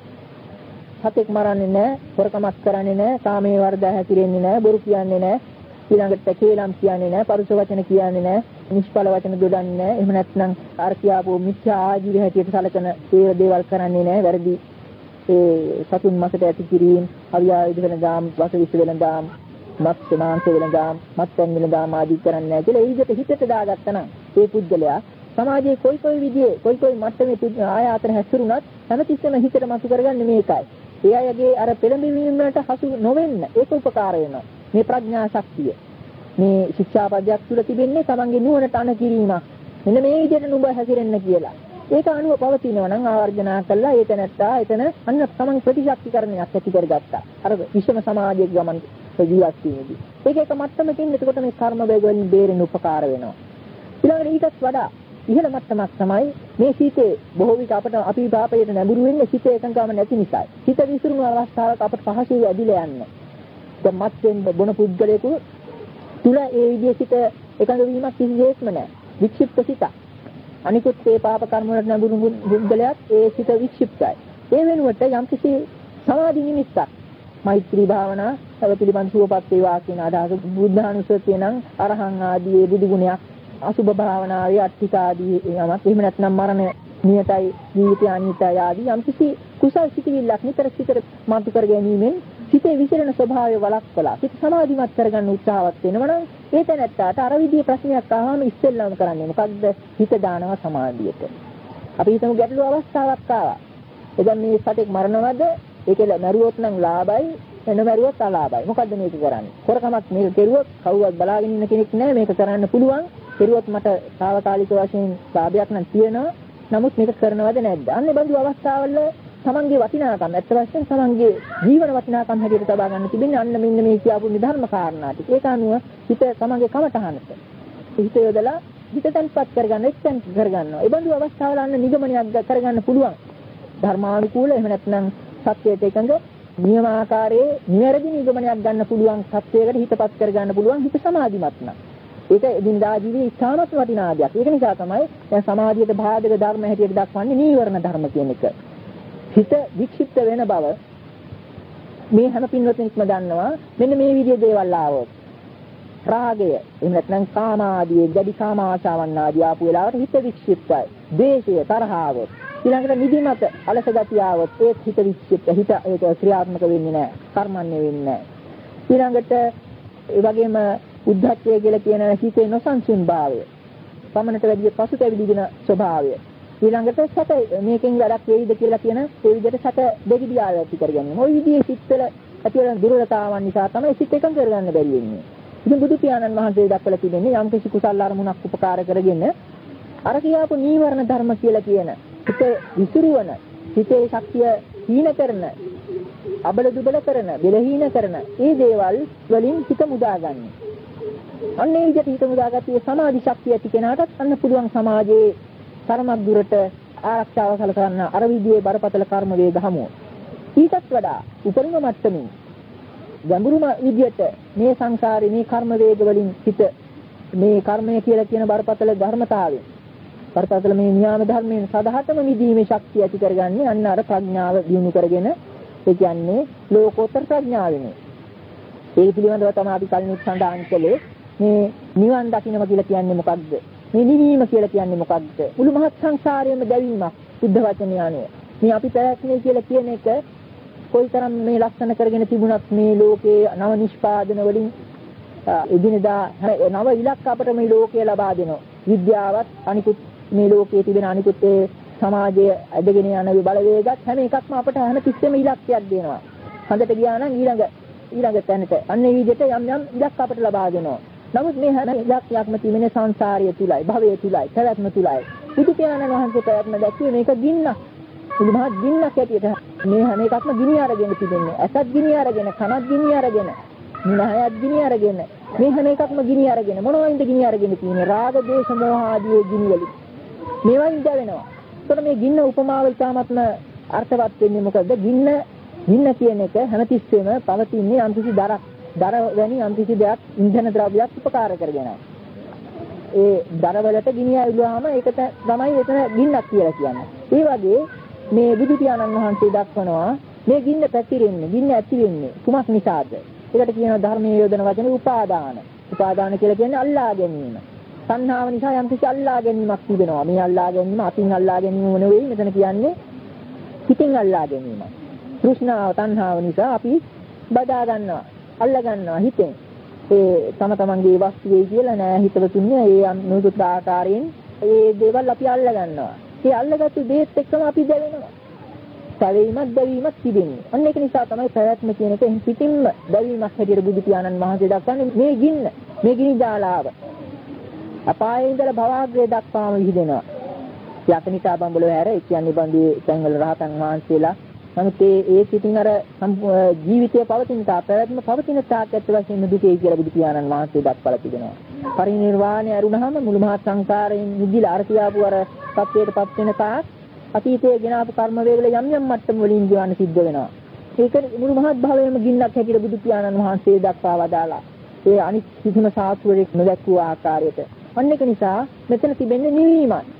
සතෙක් මරන්නේ නැහැ, හොරකමක් කරන්නේ නැහැ, කාමයේ වර්ධය හැසිරෙන්නේ නැහැ, බොරු කියන්නේ නැහැ, ඊළඟට කේලම් කියන්නේ නැහැ, පරුෂ වචන කියන්නේ නැහැ, නිෂ්ඵල වචන දොඩන්නේ නැහැ. එහෙම නැත්නම් අර කියාපු මිත්‍යා ආජීව හැටියට සැලකන ඒ දේවල් කරන්නේ නැහැ. වැරදි ඒ සතුන් මසට ඇති කිරීම, අවියාවිද වෙනදාම්, වසවිස වෙනදාම්, මත්ස්‍ය මාංශ වෙනදාම්, මත්පැන් වෙනදාම් ආදී කරන්නේ නැහැ කියලා ඒ විදිහට හිතට දාගත්තා නම් ඒ පුද්ගලයා සමාජයේ කොයි විදිහේ මට්ටමේ ආයතන හැසිරුණත් හැමතිස්සෙම හිතට මතු කරගන්නේ මේකයි. ඒ අයගේ අර පෙළඹවීම වලට හසු නොවෙන්න ඒක උපකාර වෙනවා. මේ ප්‍රඥා ශක්තිය. මේ ශික්ෂාපදයක් තුල තිබෙන්නේ තමන්ගේ නුවණට අණ කිරීමක්. මෙන්න මේ විදිහට නුඹ හැසිරෙන්න කියලා. ඒක අනුව පවතිනවා නම් ආවර්ජනා කළා ඒ තැනත්තා එතන අන්න තමන් ප්‍රතිශක්තිකරණයක් ඇති කරගත්තා. අර විශ්ව සමාජයේ ගමන් ජීවත් වීමේදී. ඒක එක මට්ටමකින් එතකොට මේ කර්ම වේග වලින් බේරෙන්න උපකාර වෙනවා. ඊළඟට ඊටත් වඩා ඉහළ මට්ටමක් තමයි මේ සිතේ බොහෝ විට අපට අපි පාපයට නැඹුරු වෙන්නේ සිතේ එකඟකම නැති නිසා. සිත විසිරුණු අවස්ථාවක අපට පහසුව ඇදිලා යන්න. දැන් මත්යෙන් බොන පුද්ගලයෙකු තුල ඒ විදිහේ සිත එකඟ වීමක් කිසිසේත්ම නැහැ. වික්ෂිප්ත සිත. අනිකුත් ඒ පාප කර්ම වලට නැඹුරු බුද්ධලයක් ඒ සිත වික්ෂිප්තයි. ඒ වෙනුවට යම්කිසි සමාධි නිමිත්තක් මෛත්‍රී භාවනා තව පිළිබඳ සුවපත් වේවා කියන අදහස බුද්ධානුස්සතිය නම් අරහං ආදී බුදු ගුණයක් අසුභ භාවනාවේ අට්ඨික ආදී යමක් එහෙම නැත්නම් මරණ නියතයි ජීවිතය අනිත්‍යයි ආදී යම්කිසි කුසල් සිතිවිල්ලක් නිතර සිතට මාතු කර ගැනීමෙන් සිතේ විසිරෙන ස්වභාවය වළක්වලා සිත සමාධිමත් කරගන්න උත්සාහවත් වෙනවා නම් ඒ තැනට අර විදිහේ ප්‍රශ්නයක් ආවම ඉස්සෙල්ලාම කරන්නේ මොකක්ද? හිත දානවා සමාධියට. අපි හිතමු ගැටළු අවස්ථාවක් ආවා. එදන් මේ සතෙක් මරනවද? ඒකල මරුවොත් නම් ලාභයි, එන මරුවොත් අලාභයි. මොකද්ද මේක කරන්නේ? හොරකමක් මේක කෙරුවොත් කවුරුවත් බලාගෙන ඉන්න කෙනෙක් නැහැ මේක කරන්න පුළුවන්. කෙරුවොත් මට తాවකාලික වශයෙන් ලාභයක් නම් තියෙනවා. නමුත් මේක කරනවද නැද්ද? අන්න ඒ බඳු අවස්ථාවල තමන්ගේ වටිනාකම් ඇත්ත වශයෙන් තමන්ගේ ජීවන වටිනාකම් හැටියට තබා ගන්න තිබෙන්නේ අන්න මෙන්න මේ කියපු නිධර්ම කාරණා ටික. ඒක අනුව හිත තමන්ගේ කමටහනට හිත යොදලා හිත තැන්පත් කරගන්න එක්තෙන් කරගන්නවා. ඒ බඳු අවස්ථාවල අන්න නිගමනයක් කරගන්න පුළුවන්. ධර්මානුකූල එහෙම නැත්නම් සත්‍යයට එකඟ නියමාකාරයේ නිවැරදි නිගමනයක් ගන්න පුළුවන් සත්‍යයකට හිතපත් කරගන්න පුළුවන් හිත සමාධිමත් නම්. ඒක දිනදා ජීවිතේ ඉතාමත් වටිනා දෙයක්. ඒක නිසා තමයි දැන් සමාධියට බාධක ධර්ම හැටියට දක්වන්නේ නීවරණ ධර්ම කියන එක. හිත වික්ෂිප්ත වෙන බව මේ හැම පින්වත්නික්ම දන්නවා. මෙන්න මේ විදිහේ දේවල් ආවොත් රාගය එහෙම නැත්නම් කාම ආදී දැඩි කාම ආශාවන් ආදී ආපු වෙලාවට හිත වික්ෂිප්තයි. ද්වේෂය තරහව ඊළඟට නිදිමත අලස ගතිය ආවොත් ඒත් හිත වික්ෂිප්ත. හිත ඒක ක්‍රියාත්මක වෙන්නේ නැහැ. කර්මන්නේ වෙන්නේ නැහැ. ඊළඟට ඒ වගේම උද්ධච්චය කියලා කියන හිතේ නොසන්සුන් භාවය. පමණට වැඩි පසුතැවිලි වෙන ස්වභාවය. ඊළඟට සැක මේකෙන් වැඩක් වෙයිද කියලා කියන ඒ විදිහට සැක දෙගිඩියාව ඇති කරගන්නේ. ওই විදිහේ සිත්වල ඇති වෙන දුර්වලතාවන් නිසා තමයි සිත් එකඟ කරගන්න බැරි වෙන්නේ. ඉතින් බුදු පියාණන් වහන්සේ දක්වලා තිබෙන්නේ යම් කිසි කුසල අරමුණක් උපකාර කරගෙන අර කියාපු නීවරණ ධර්ම කියලා කියන හිත විසිරුවන හිතේ ශක්තිය හීන කරන අබල දුබල කරන බෙලහීන කරන ඒ දේවල් වලින් හිත මුදාගන්නේ. අන්න ඒ විදිහට හිත මුදාගත්තේ සමාධි ශක්තිය ඇති කෙනාටත් අන්න පුළුවන් සමාජයේ තරමක් දුරට ආරක්ෂාව සලසන්න අර විදිහේ බරපතල කර්ම වේග හමුව. ඊටත් වඩා උපරිම මට්ටමින් ගැඹුරුම විදිහට මේ සංසාරේ මේ කර්ම වේග වලින් හිත මේ කර්මය කියලා කියන බරපතල ධර්මතාවය බරපතල මේ න්‍යාම ධර්මයෙන් සදාහටම මිදීමේ ශක්තිය ඇති කරගන්නේ අන්න අර ප්‍රඥාව දියුණු කරගෙන ඒ කියන්නේ ලෝකෝත්තර ප්‍රඥාවෙනේ. ඒ පිළිබඳව තමයි අපි කලින් සඳහන් කළේ මේ නිවන් දකින්නම කියලා කියන්නේ මොකක්ද? මේ නිවීම කියලා කියන්නේ මොකක්ද? මුළු මහත් සංසාරයේම දැවීමක් බුද්ධ වචනේ අනුව. මේ අපි පැවැත්මේ කියලා කියන එක කොයිතරම් මේ ලක්ෂණ කරගෙන තිබුණත් මේ ලෝකයේ නව නිෂ්පාදන වලින් එදිනදා නව ඉලක්ක අපට මේ ලෝකයේ ලබා දෙනවා. විද්‍යාවත් අනිකුත් මේ ලෝකයේ තිබෙන අනිකුත් ඒ සමාජයේ ඇදගෙන යන බලවේගත් හැම එකක්ම අපට හැම තිස්සෙම ඉලක්කයක් දෙනවා. හඳට ගියා නම් ඊළඟ තැනට අන්න ඒ විදිහට යම් ඉලක්ක අපට ලබා දෙනවා. නමුත් මේ හැම ඉලක්කයක්ම තිබෙන සංසාරය තුලයි, භවය තුලයි, පැවැත්ම තුලයි. බුදු පියාණන් වහන්සේ පැවැත්ම දැක්වේ මේක ගින්නක්. මුළු මහත් ගින්නක් ඇටියට මේ හැම එකක්ම ගිනි අරගෙන තිබෙන්නේ. ඇසත් ගිනි අරගෙන, කනත් ගිනි අරගෙන, නිනහයත් ගිනි අරගෙන, මේ හැම එකක්ම ගිනි අරගෙන මොනවයින්ද ගිනි අරගෙන තියෙන්නේ? රාග, දේශ, මෝහ ආදී ගිනි වලින්. මේවායින් දැවෙනවා. ඒතර මේ ගින්න උපමාව ඉතාමත්ම අර්ථවත් වෙන්නේ මොකද? ගින්න කියන එක හැමතිස්සෙම පවතින්නේ යම්කිසි දර වැනි යම්කිසි දෙයක් ඉන්ධන ද්‍රව්‍යයක් උපකාර කරගෙන. ඒ දරවලට ගිනි ඇවිල්ලාම ඒක තමයි එතන ගින්නක් කියලා කියන්නේ. ඒ වගේ මේ බුදු පියාණන් වහන්සේ දක්වනවා මේ ගින්න පැතිරෙන්නේ, ගින්න ඇති වෙන්නේ කුමක් නිසාද? ඒකට කියනවා ධර්මයේ යොදන වචනේ උපාදාන. උපාදාන කියලා කියන්නේ අල්ලා ගැනීම. සංහාව නිසා යම්කිසි අල්ලා ගැනීමක් තිබෙනවා. මේ අල්ලා ගැනීම අතින් අල්ලා ගැනීම නෙවෙයි මෙතන කියන්නේ හිතින් අල්ලා ගැනීම. තෘෂ්ණාව තණ්හාව නිසා අපි බදා ගන්නවා, අල්ලා ගන්නවා හිතෙන්. ඒ තමන්ගේ වස්තුවේ කියලා නෑ හිතවතුන්නේ ඒ නොදුත් ආකාරයෙන් ඒ දේවල් අපි අල්ලා ගන්නවා. ඒ අල්ලාගත්තු දේත් එක්කම අපි දැවෙනවා. දැවීමක් තිබෙන්නේ. අන්න ඒක නිසා තමයි ප්‍රයත්න කියන එක පිටින්ම දැවීමක් හැටියට බුදු පියාණන් වහන්සේ දක්වන්නේ මේ ගිනි ජාලාව. අපායේ ඉඳලා භවග්‍රේ දක්වාම විහිදෙනවා. යකනිකා බඹලෝ හැර ඒ කියන්නේ බඳුයේ තැන්වල රහතන් වහන්සේලා. නමුත් ඒ සිටින් අර ජීවිතය පවතින තා පැවැත්ම පවතින තාක් ඇත්ත වශයෙන්ම දුකේ කියලා බුදු පියාණන් වහන්සේ දක්වලා තිබෙනවා. පරිනිර්වාණය අරුණාම මුළු මහත් සංසාරයෙන් නිදිලා අර කියාපු අර සත්‍යයටපත් වෙන තාක් අතීතයේ ගෙනාපු කර්ම වේගල යම් මට්ටම් වලින් ජීවන සිද්ධ වෙනවා. ඒක මුළු මහත් භවයේම ගින්නක් හැටියට බුදු පියාණන් වහන්සේ දක්වා වදාලා. ඒ අනිත් කිසිම සාස්ත්‍රයක් නොදැක්වූ ආකාරයට. අන්න ඒක නිසා මෙතන තිබෙන්නේ නිවීමයි.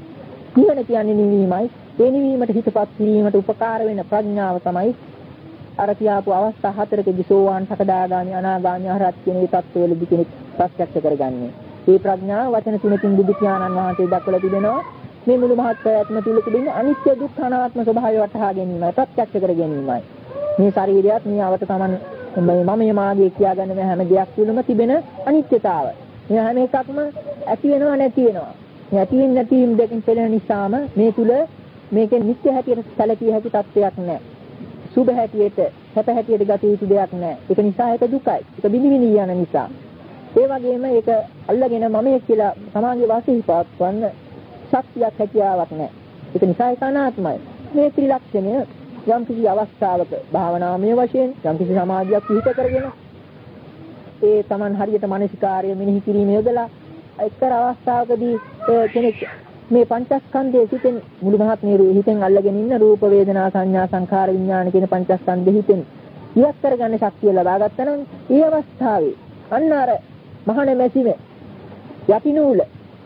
නිවන කියන්නේ නිවීමයි. ඒ නිවීමට හිතපත් කිරීමට උපකාර වෙන ප්‍රඥාව තමයි අර කියාපු අවස්ථා හතරකදී සෝවාන්, සකදාගාමි, අනාගාමි, අරහත් කියන මේ தත්ත්වවලදී කෙනෙක් ප්‍රත්‍යක්ෂ කරගන්නේ. මේ ප්‍රඥාව වචන තුනකින් බුදු පියාණන් වහන්සේ දක්වලා තිබෙනවා. මේ මුළු මහත් ප්‍රයත්න තුල තිබෙන අනිත්‍ය දුක්ඛ අනාත්ම ස්වභාවය වටහා ගැනීමයි, ප්‍රත්‍යක්ෂ කර ගැනීමයි. මේ ශරීරයත් මේ අවත Taman මම මාගේ කියාගන්න මේ හැම දෙයක් තුළම තිබෙන අනිත්‍යතාව. මේ හැම එකක්ම ඇති වෙනවා නැති වෙනවා. මේ ඇතිවීම නැතිවීම දෙකෙන් පෙළෙන නිසාම මේ තුල මේකේ නිත්‍ය හැටියට සැලකිය හැකි තත්ත්වයක් නැහැ. සුභ හැටියට, සැප හැටියට ගත යුතු දෙයක් නැහැ. ඒක නිසා ඒක දුකයි. ඒක බිනිවිනි යන නිසා. ඒ වගේම ඒක අල්ලගෙන මමයේ කියලා සමාජයේ වාසී පවත්වන්න ශක්තියක් හැකියාවක් නැහැ. ඒක නිසා ඒක අනාත්මයි. මේ ත්‍රිලක්ෂණය යම් කිසි අවස්ථාවක භාවනාමය වශයෙන් යම් කිසි සමාධියක් පිහිට කරගෙන ඒ Taman හරියට මානසිකාර්ය මෙනෙහි කිරීම යොදලා එක්තරා අවස්ථාවකදී කෙනෙක් මේ පංචස්කන්ධයේ සිටින් මුළු මහත් නිරූප හිතෙන් අල්ලගෙන ඉන්න රූප වේදනා සංඥා සංඛාර විඥාන කියන පංචස්කන්ධෙ හිතෙන් ඉවත් කරගන්න ශක්තිය ලබා ගත්තා නම් ඒ අවස්ථාවේ අන්න අර මහාන මැසිම යටිනූල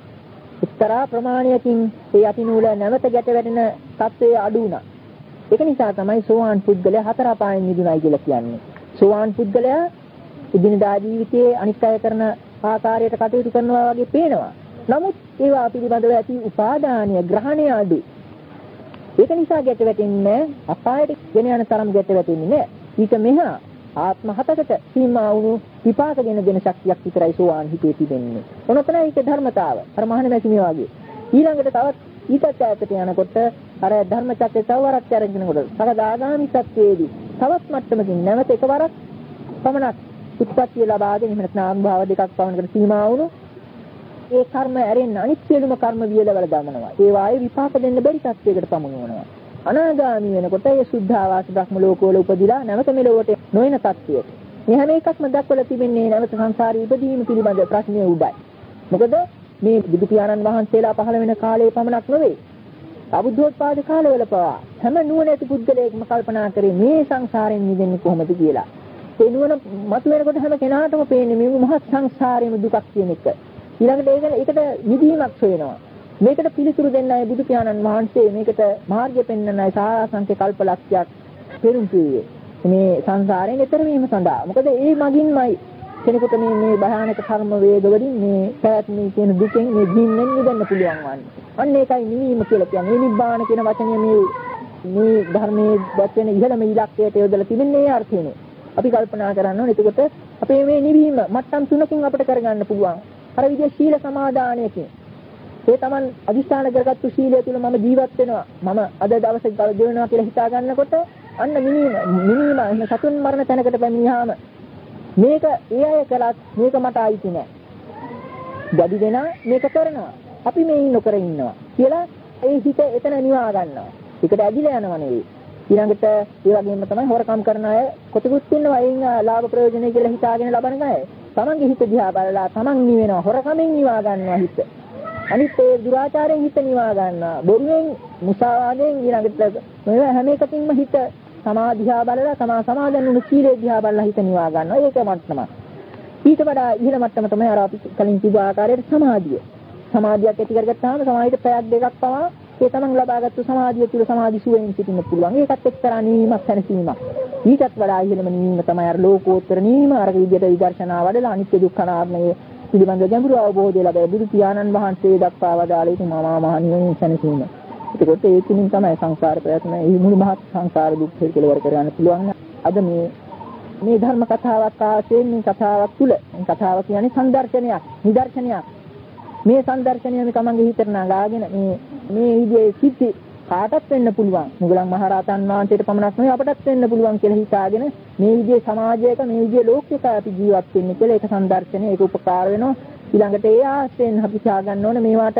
එක්තරා ප්‍රමාණයකින් ඒ යටිනූල නැවත ගැට වැටෙන තත්ත්වය අඩු වුණා. ඒක නිසා තමයි සෝවාන් පුද්ගලයා හතර අපායන් මිදුණයි කියලා කියන්නේ. සෝවාන් පුද්ගලයා ඉදිනදා ජීවිතයේ අනිත් අය කරන ආකාරයට කටයුතු කරනවා වගේ පේනවා. නමුත් ඒවා පිළිබඳව ඇති උපාදානීය ග්‍රහණය අඩු. ඒක නිසා ගැට වැටෙන්නේ අපායට ගෙන යන තරම් ගැට වැටෙන්නේ නැහැ. ඊට මෙහා ආත්ම හතකට සීමා වුණු විපාකගෙන දෙන ශක්තියක් විතරයි සෝවාන් හිතේ තිබෙන්නේ. මොනතරම් ඒක ධර්මතාව. අර මහාන මැසිමිය වගේ. ඊළඟට තවත් ඊටත් ඈතට යනකොට අර ධර්මචක්‍රය තවරක් අරගෙනකොට සකදාගාමි සත්‍යයේදී තවත් මට්ටමකින් නැවත එකවරක් පමණක් උත්පත්ති ලබාගෙන එහෙම නැත්නම් අනුභව දෙකක් පමණකට සීමා වුණු ඒ කර්ම ඇරෙන්න අනිත් සියලුම කර්ම වියලවල දමනවා. ඒ වායේ විපාක දෙන්න බැරි තත්යකට පමුණුවනවා. අනාගාමි වෙනකොට ඒ සුද්ධාවාස බ්‍රහ්ම ලෝකවල උපදිලා නැවත මෙලොවට නොයන තත්යයට. මේ හැම එකක්ම දක්වලා තිබෙන්නේ නැවත සංසාරී ඉපදීම පිළිබඳ ප්‍රශ්නය උඩයි. මොකද මේ බුදු පියාණන් වහන්සේලා පහළ වෙන කාලයේ පමණක් නෙවෙයි. අබුද්ධෝත්පාද කාලවල පවා හැම නුවණැති පුද්ගලයෙක්ම කල්පනා කරේ මේ සංසාරයෙන් මිදෙන්නේ කොහොමද කියලා. ඒ නුවණ මතුවෙනකොට හැම කෙනාටම පේන්නේ මේ මහත් සංසාරයේම දුකක් කියන එක. ඊළඟට ඒකට නිදීමක් හොයනවා. මේකට පිළිතුරු දෙන්නයි බුදු පියාණන් වහන්සේ මේකට මාර්ගය පෙන්වන්නයි සාරාංශක කල්පලක්ෂයක් පෙරම් කියේ. මේ සංසාරයෙන් ඈතර වීම සඳහා. මොකද ඒ මගින්මයි කෙනෙකුට මේ භයානක කර්ම වේග වලින් මේ පැවැත්මේ කියන දුකෙන් මේ ජීන්නෙන් මිදෙන්න පුළුවන් වන්නේ. අන්න ඒකයි නිවීම කියලා කියන්නේ. මේ නිබ්බාන කියන වචනය මේ ධර්මයේ දැක්වෙන ඉහළම ඉලක්කයට යොදලා තිබෙන්නේ ඒ අර්ථයනේ. අපි කල්පනා කරන්න ඕනේ. එතකොට අපේ මේ නිවීම මට්ටම් තුනකින් අපිට කරගන්න පුළුවන්. අර විදිය ශීල සමාදානයකින්. ඒ Taman අදිස්ථාන කරගත්තු ශීලය තුල මම ජීවත් වෙනවා. මම අද දවසේ ගෙවනවා කියලා හිතා ගන්නකොට අන්න නිවීම එහෙම සතුන් මරණ තැනකට පැමිණියාම මේක ඒ අය කළත් මේක මට ආйти නෑ. වැඩි දෙනා මේක කරනවා. අපි මේ නොකර ඉන්නවා කියලා ඒ හිත එතන නිවා ගන්නවා. ඒකට ඇදිලා යනව නෙවෙයි. ඊළඟට ඒ වගේම තමයි හොරකම් කරන අය කොටකුත් ඉන්නවා. එයින් ලාභ ප්‍රයෝජනය කියලා හිතාගෙන ලබන අය. තමන්ගේ හිත දිහා බලලා තමන් නිවෙනවා. හොරකමින් නිවා ගන්නවා හිත. අනිත් ඒ දුරාචාරයෙන් හිත නිවා ගන්නවා. බොරුවෙන් මුසාවාදයෙන් ඊළඟට මේ හැම එකකින්ම හිත සමාධියා බලලා සමාදන් වුණු සීලේ දිහා බලලා හිත නිවා ගන්නවා. ඒක මට්ටම. ඊට වඩා ඉහළ මට්ටම තමයි අර අපි කලින් කිව්ව ආකාරයට සමාධිය. සමාධියක් ඇති කරගත්තාම සමාධියට පැයක් දෙකක් පවා ඒ තමන් ලබාගත්තු සමාධිය තුළ සමාධි සුවයෙන් සිටින්න පුළුවන්. ඒකත් එක්තරා නිවීමක් දැනසීමක්. ඊටත් වඩා ඉහළම නිවීම තමයි අර ලෝකෝත්තර නිවීම. අර විදියට විදර්ශනා වඩලා අනිත්‍ය දුක්ඛ අනාත්මයේ පිළිබඳ ගැඹුරු අවබෝධය ලැබෙයි. බුදු පියාණන් වහන්සේ දක්වා වදාළේ මහා මහා නිවීම දැනසීම. ඒකත් ඒ තුنين තමයි සංසාර ප්‍රයත්න මේ මුළු මහත් සංසාර දුක් කෙලවර කරගන්න පුළුවන්. අද මේ ධර්ම කතාවක් ආශයෙන් මේ කතාවක් තුල මේ කතාව කියන්නේ සංදර්ශනයක්, නිදර්ශනයක්. මේ සංදර්ශනය මේ තමන්ගේ හිතට නගාගෙන මේ විදිහේ සිද්ධි කාටත් වෙන්න පුළුවන්. මුගලන් මහරහතන් වහන්සේට පමණක් නෙවෙයි අපටත් වෙන්න පුළුවන් කියලා හිතාගෙන මේ විදිහේ සමාජයක මේ විදිහේ ලෝකයක අපි ජීවත් වෙන්නේ කියලා ඒක සංදර්ශනය ඒක උපකාර වෙනවා. ඊළඟට ඒ ආශ්‍රයෙන් අපි තියා ගන්න ඕනේ මේවට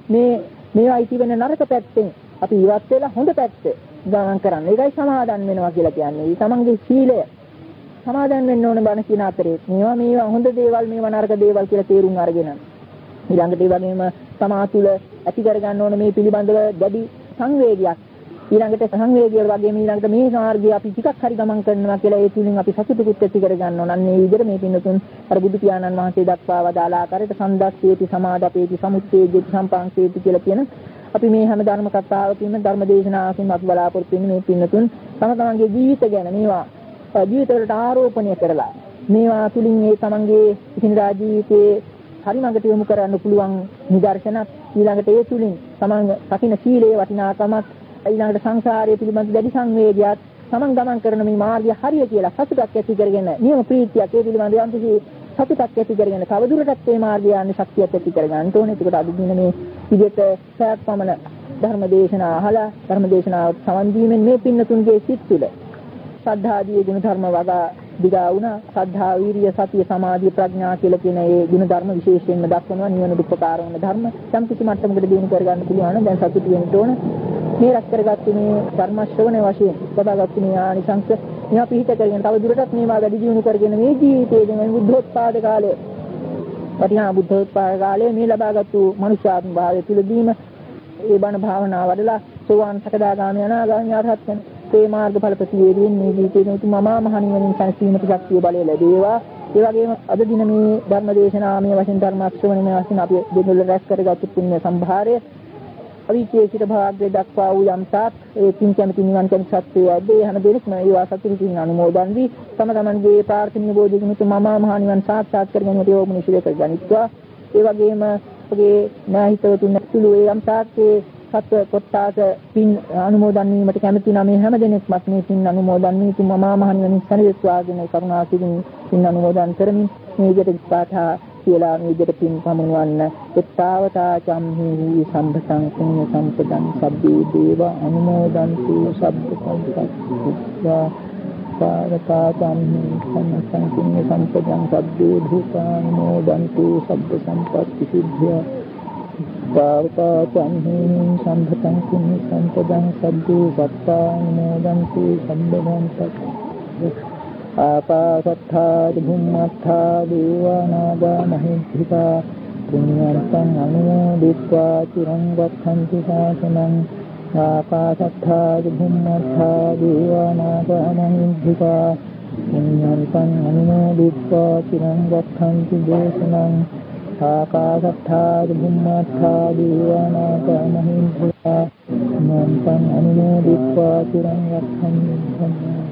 මේවා ඉති වෙන නරක පැත්තෙන් අපි ඉවත් වෙලා හොඳ පැත්ත ගමන් කරන්න. ඒකයි සමාදන් වෙනවා කියලා කියන්නේ. මේ තමන්ගේ සීලය සමාදන් වෙන්න ඕනේ බණ කියන අතරේ මේවා හොඳ දේවල් මේවා නරක දේවල් කියලා තේරුම් අරගෙන ඊළඟට ඒ වගේම තමා තුළ ඇති කර ගන්න ඕනේ මේ පිළිබඳව දැඩි සංවේගයක්. ඊළඟට සංවේගය වගේම ඊළඟට මේ මාර්ගය අපි ටිකක් හරි ගමන් කරනවා කියලා ඒ තුලින් අපි සතුටුකුත් ඇති කර ගන්න ඕන. අන්න ඒ විදිහට මේ පින්නතුන් අර බුදු පියාණන් වහන්සේ දක්වා වදාළ ආකාරයට සම්දස්සේති සමාදපේති සමුච්ඡේදේති සම්පාංශේති කියලා කියන අපි මේ හැම ධර්ම කතාවකින්ම ධර්ම දේශනාවකින් අපි බලාපොරොත්තු වෙන්නේ මේ පින්නතුන් තම තමන්ගේ ජීවිත ගැන මේවා ජීවිතවලට ආරෝපණය කරලා මේවා තුලින් මේ තමන්ගේ ඉදිනදා ජීවිතයේ හරි මඟට යොමු කරන්න පුළුවන් නිදර්ශනක් ඊළඟට ඒ තුලින් තමන් රකින්න සීලයේ වටිනාකමක් ඊළඟට සංසාරයේ පිළිබඳ දැඩි සංවේගයක් තමන් ගමන් කරන මේ මාර්ගය හරිය කියලා සතුටක් ඇති කරගෙන නියම ප්‍රීතියක් ඒ පිළිබඳ යම්කිසි සතුටක් ඇති කරගෙන තවදුරටත් මේ මාර්ගය යන්නේ ශක්තියක් ඇති කරගන්න ඕනේ. ඒකට අද දින මේ විදිහට සෑහක් පමණ ධර්ම දේශනා අහලා ධර්ම දේශනාවට සමන් දීමෙන් මේ පින්නතුන්ගේ සිත් තුළ ශ්‍රද්ධාදී ගුණ ධර්ම වගා දිගා වුණා. ශ්‍රද්ධා, වීරිය, සතිය, සමාධිය, ප්‍රඥා කියලා කියන මේ ගුණ ධර්ම විශේෂයෙන්ම දක්වනවා. නිවනට උපකාර වන ධර්ම යම් කිසි මට්ටමකට දිනු කරගන්න පුළුවන් නම් දැන් සතුටු වෙන්න ඕන. මේ රැස් කරගත්තු මේ ධර්ම ශ්‍රවණය වශයෙන් ලබාගත්තු මේ ආනිසංස මේවා පිහිට කරගෙන තව දුරටත් මේවා වැඩි දියුණු කරගෙන මේ ජීවිතයේ මේ බුද්ධෝත්පාද කාලයේ වටිනා බුද්ධෝත්පාද කාලයේ මේ ලබාගත්තු මනුෂ්‍යාත්ම භාවය තුළදීම ඒ බණ භාවනා වඩලා සෝවාන් සකදාගාමී අනාගාමී අරහත් වෙන මේ මාර්ගඵල ප්‍රතිවේදීන් මේ ජීවිතේ උතුම් මහා මහණිවරින් සංසීමට ශක්තිය බලය ලැබේවා. ඒ වගේම අද දින මේ ධර්ම දේශනා මේ වශයෙන් ධර්ම ශ්‍රවණය වශයෙන් අපි දෙන්නල රැස් කරගත්තු පුණ්‍ය සම්භාරය අවිචේ සිට භාග්‍ය දක්වා වූ යම්සාක් ඒ පින් කැමති නිවන් කැමති සත්‍යය ඇද්දේ හැම දෙයක්ම ඒවා සතුටින් අනුමෝදන් වී තම තමන්ගේ ප්‍රාර්ථනීය බෝධිගුණිත මහා මහා නිවන් සාක්ෂාත් කර ගැනීමට යෝගුණ කර ගනිත්වා. ඒ වගේම ඔබේ නාහිතවතුන් ඇතුළු ඒ යම්සාක් සත්‍ය කොටාස පින් අනුමෝදන් වීමට කැමති නම් මේ හැම දෙනෙක්මත් මේ පින් අනුමෝදන් වී තුම මහා මහා නිවන් සැනසෙත්වාගෙන කරුණාසිරින් පින් අනුමෝදන් කරමින් මේ විදිහට පාඨා කියලා මේ විදිහට පින් පමුණවන්න උත්සාවතා චම්හි සම්පතං පුඤ්ඤ සම්පතං සබ්බේ දේව අනුමෝදන්තු සබ්බ සංසත්ත්වා පාවතා චම්හි සම්පතං පුඤ්ඤ සම්පතං සබ්බේ භූතානුමෝදන්තු සබ්බ සම්පත්ති සිද්ධා පාවතා චම්හි සම්පතං පුඤ්ඤ සම්පතං සබ්බේ සත්තානුමෝදන්තු සබ්බ සම්පත්ති ආපාසත්තා බුම්මත්තා දේවානාගා මහිද්దికා පුඤ්ඤන්තං අනුමෝදිत्वा චිරං රක්ඛන්තු ශාසනං ආපාසත්තා බුම්මත්තා දේවානාගා මහිද්దికා පුඤ්ඤන්තං අනුමෝදිत्वा චිරං රක්ඛන්තු දේශනං ආපාසත්තා බුම්මත්තා දේවානාගා මහිද්దికා පුඤ්ඤන්තං අනුමෝදිत्वा චිරං රක්ඛන්තු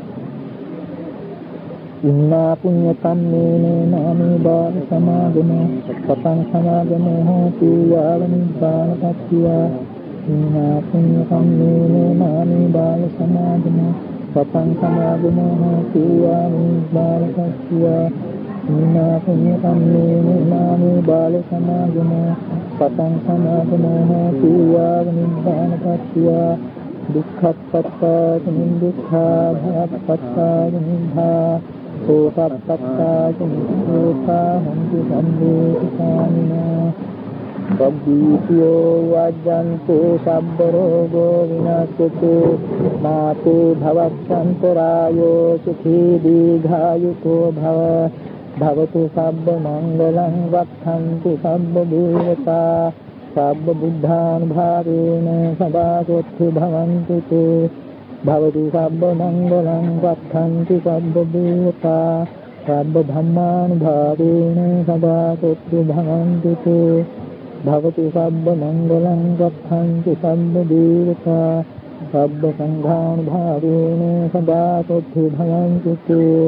ඉන්නා පුඤ්ඤ කම්මේන නාමේ බාල සමාගමෝ පතං සමාගමෝ හෝති යාව නිබ්බානපත්තිය. ඉන්නා පුඤ්ඤ කම්මේන නාමේ බාල සමාගමෝ පතං සමාගමෝ හෝති යාව නිබ්බානපත්තිය. ඉන්නා පුඤ්ඤ කම්මේන නාමේ බාල සමාගමෝ පතං සමාගමෝ හෝති යාව නිබ්බානපත්තිය. දුක්ඛප්පත්තා නිදුක්ඛා භවප්පත්තා නිභා සෝපප්පත්තා නිසෝකා හොන්තු සම්බේධිකාමිනා සබ්බීතියෝ වජ්ජන්තු සබ්බ රෝගෝ විනාශතු මාතේ භවස්සන්තරායෝ සුඛී දීඝායුකෝ භවතු සබ්බ මංගලං වක්ඛන්තු සබ්බ දේවතා සබ්බ බුද්ධානුභාවේන සදාසොත්ථ භවන්තු තේ භවතු සබ්බ මංගලං වක්ඛන්තු සබ්බ දේවතා සබ්බ ධම්මානුභාවේන සදාසොත්ථ භවන්තු තේ භවතු සබ්බ මංගලං වක්ඛන්තු සබ්බ දේවතා සබ්බ සංඝානුභාවේන සදාසොත්ථ භවන්තු තේ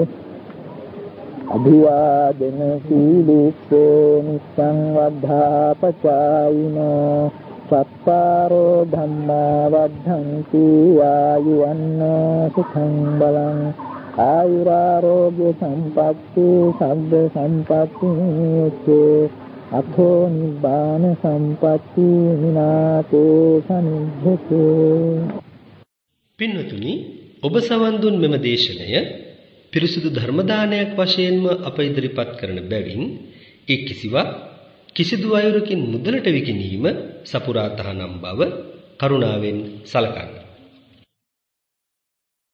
අභිවාදන සීලෙස්සෝ නිච්ඡං වද්ධා පචායිනෝ සත්තාරෝ ධම්මා වද්ධන්ති ආයුවන්නෝ සුඛං බලං ආයුරාරෝග්‍ය සම්පatti සබ්බ සම්පatti උච්චේ අතෝ නිබ්බාන සම්පatti විනාතේ සනිද්ධිතේ. පින්වතුනි, ඔබ සවන් දුන් මෙම දේශනය පිරිසුදු ධර්ම දානයක් වශයෙන්ම අප ඉදිරිපත් කරන බැවින් ඒ කිසිවක් කිසිදු අයුරකින් මුදලට විකිණීම සපුරා තහනම් බව කරුණාවෙන් සලකන්න.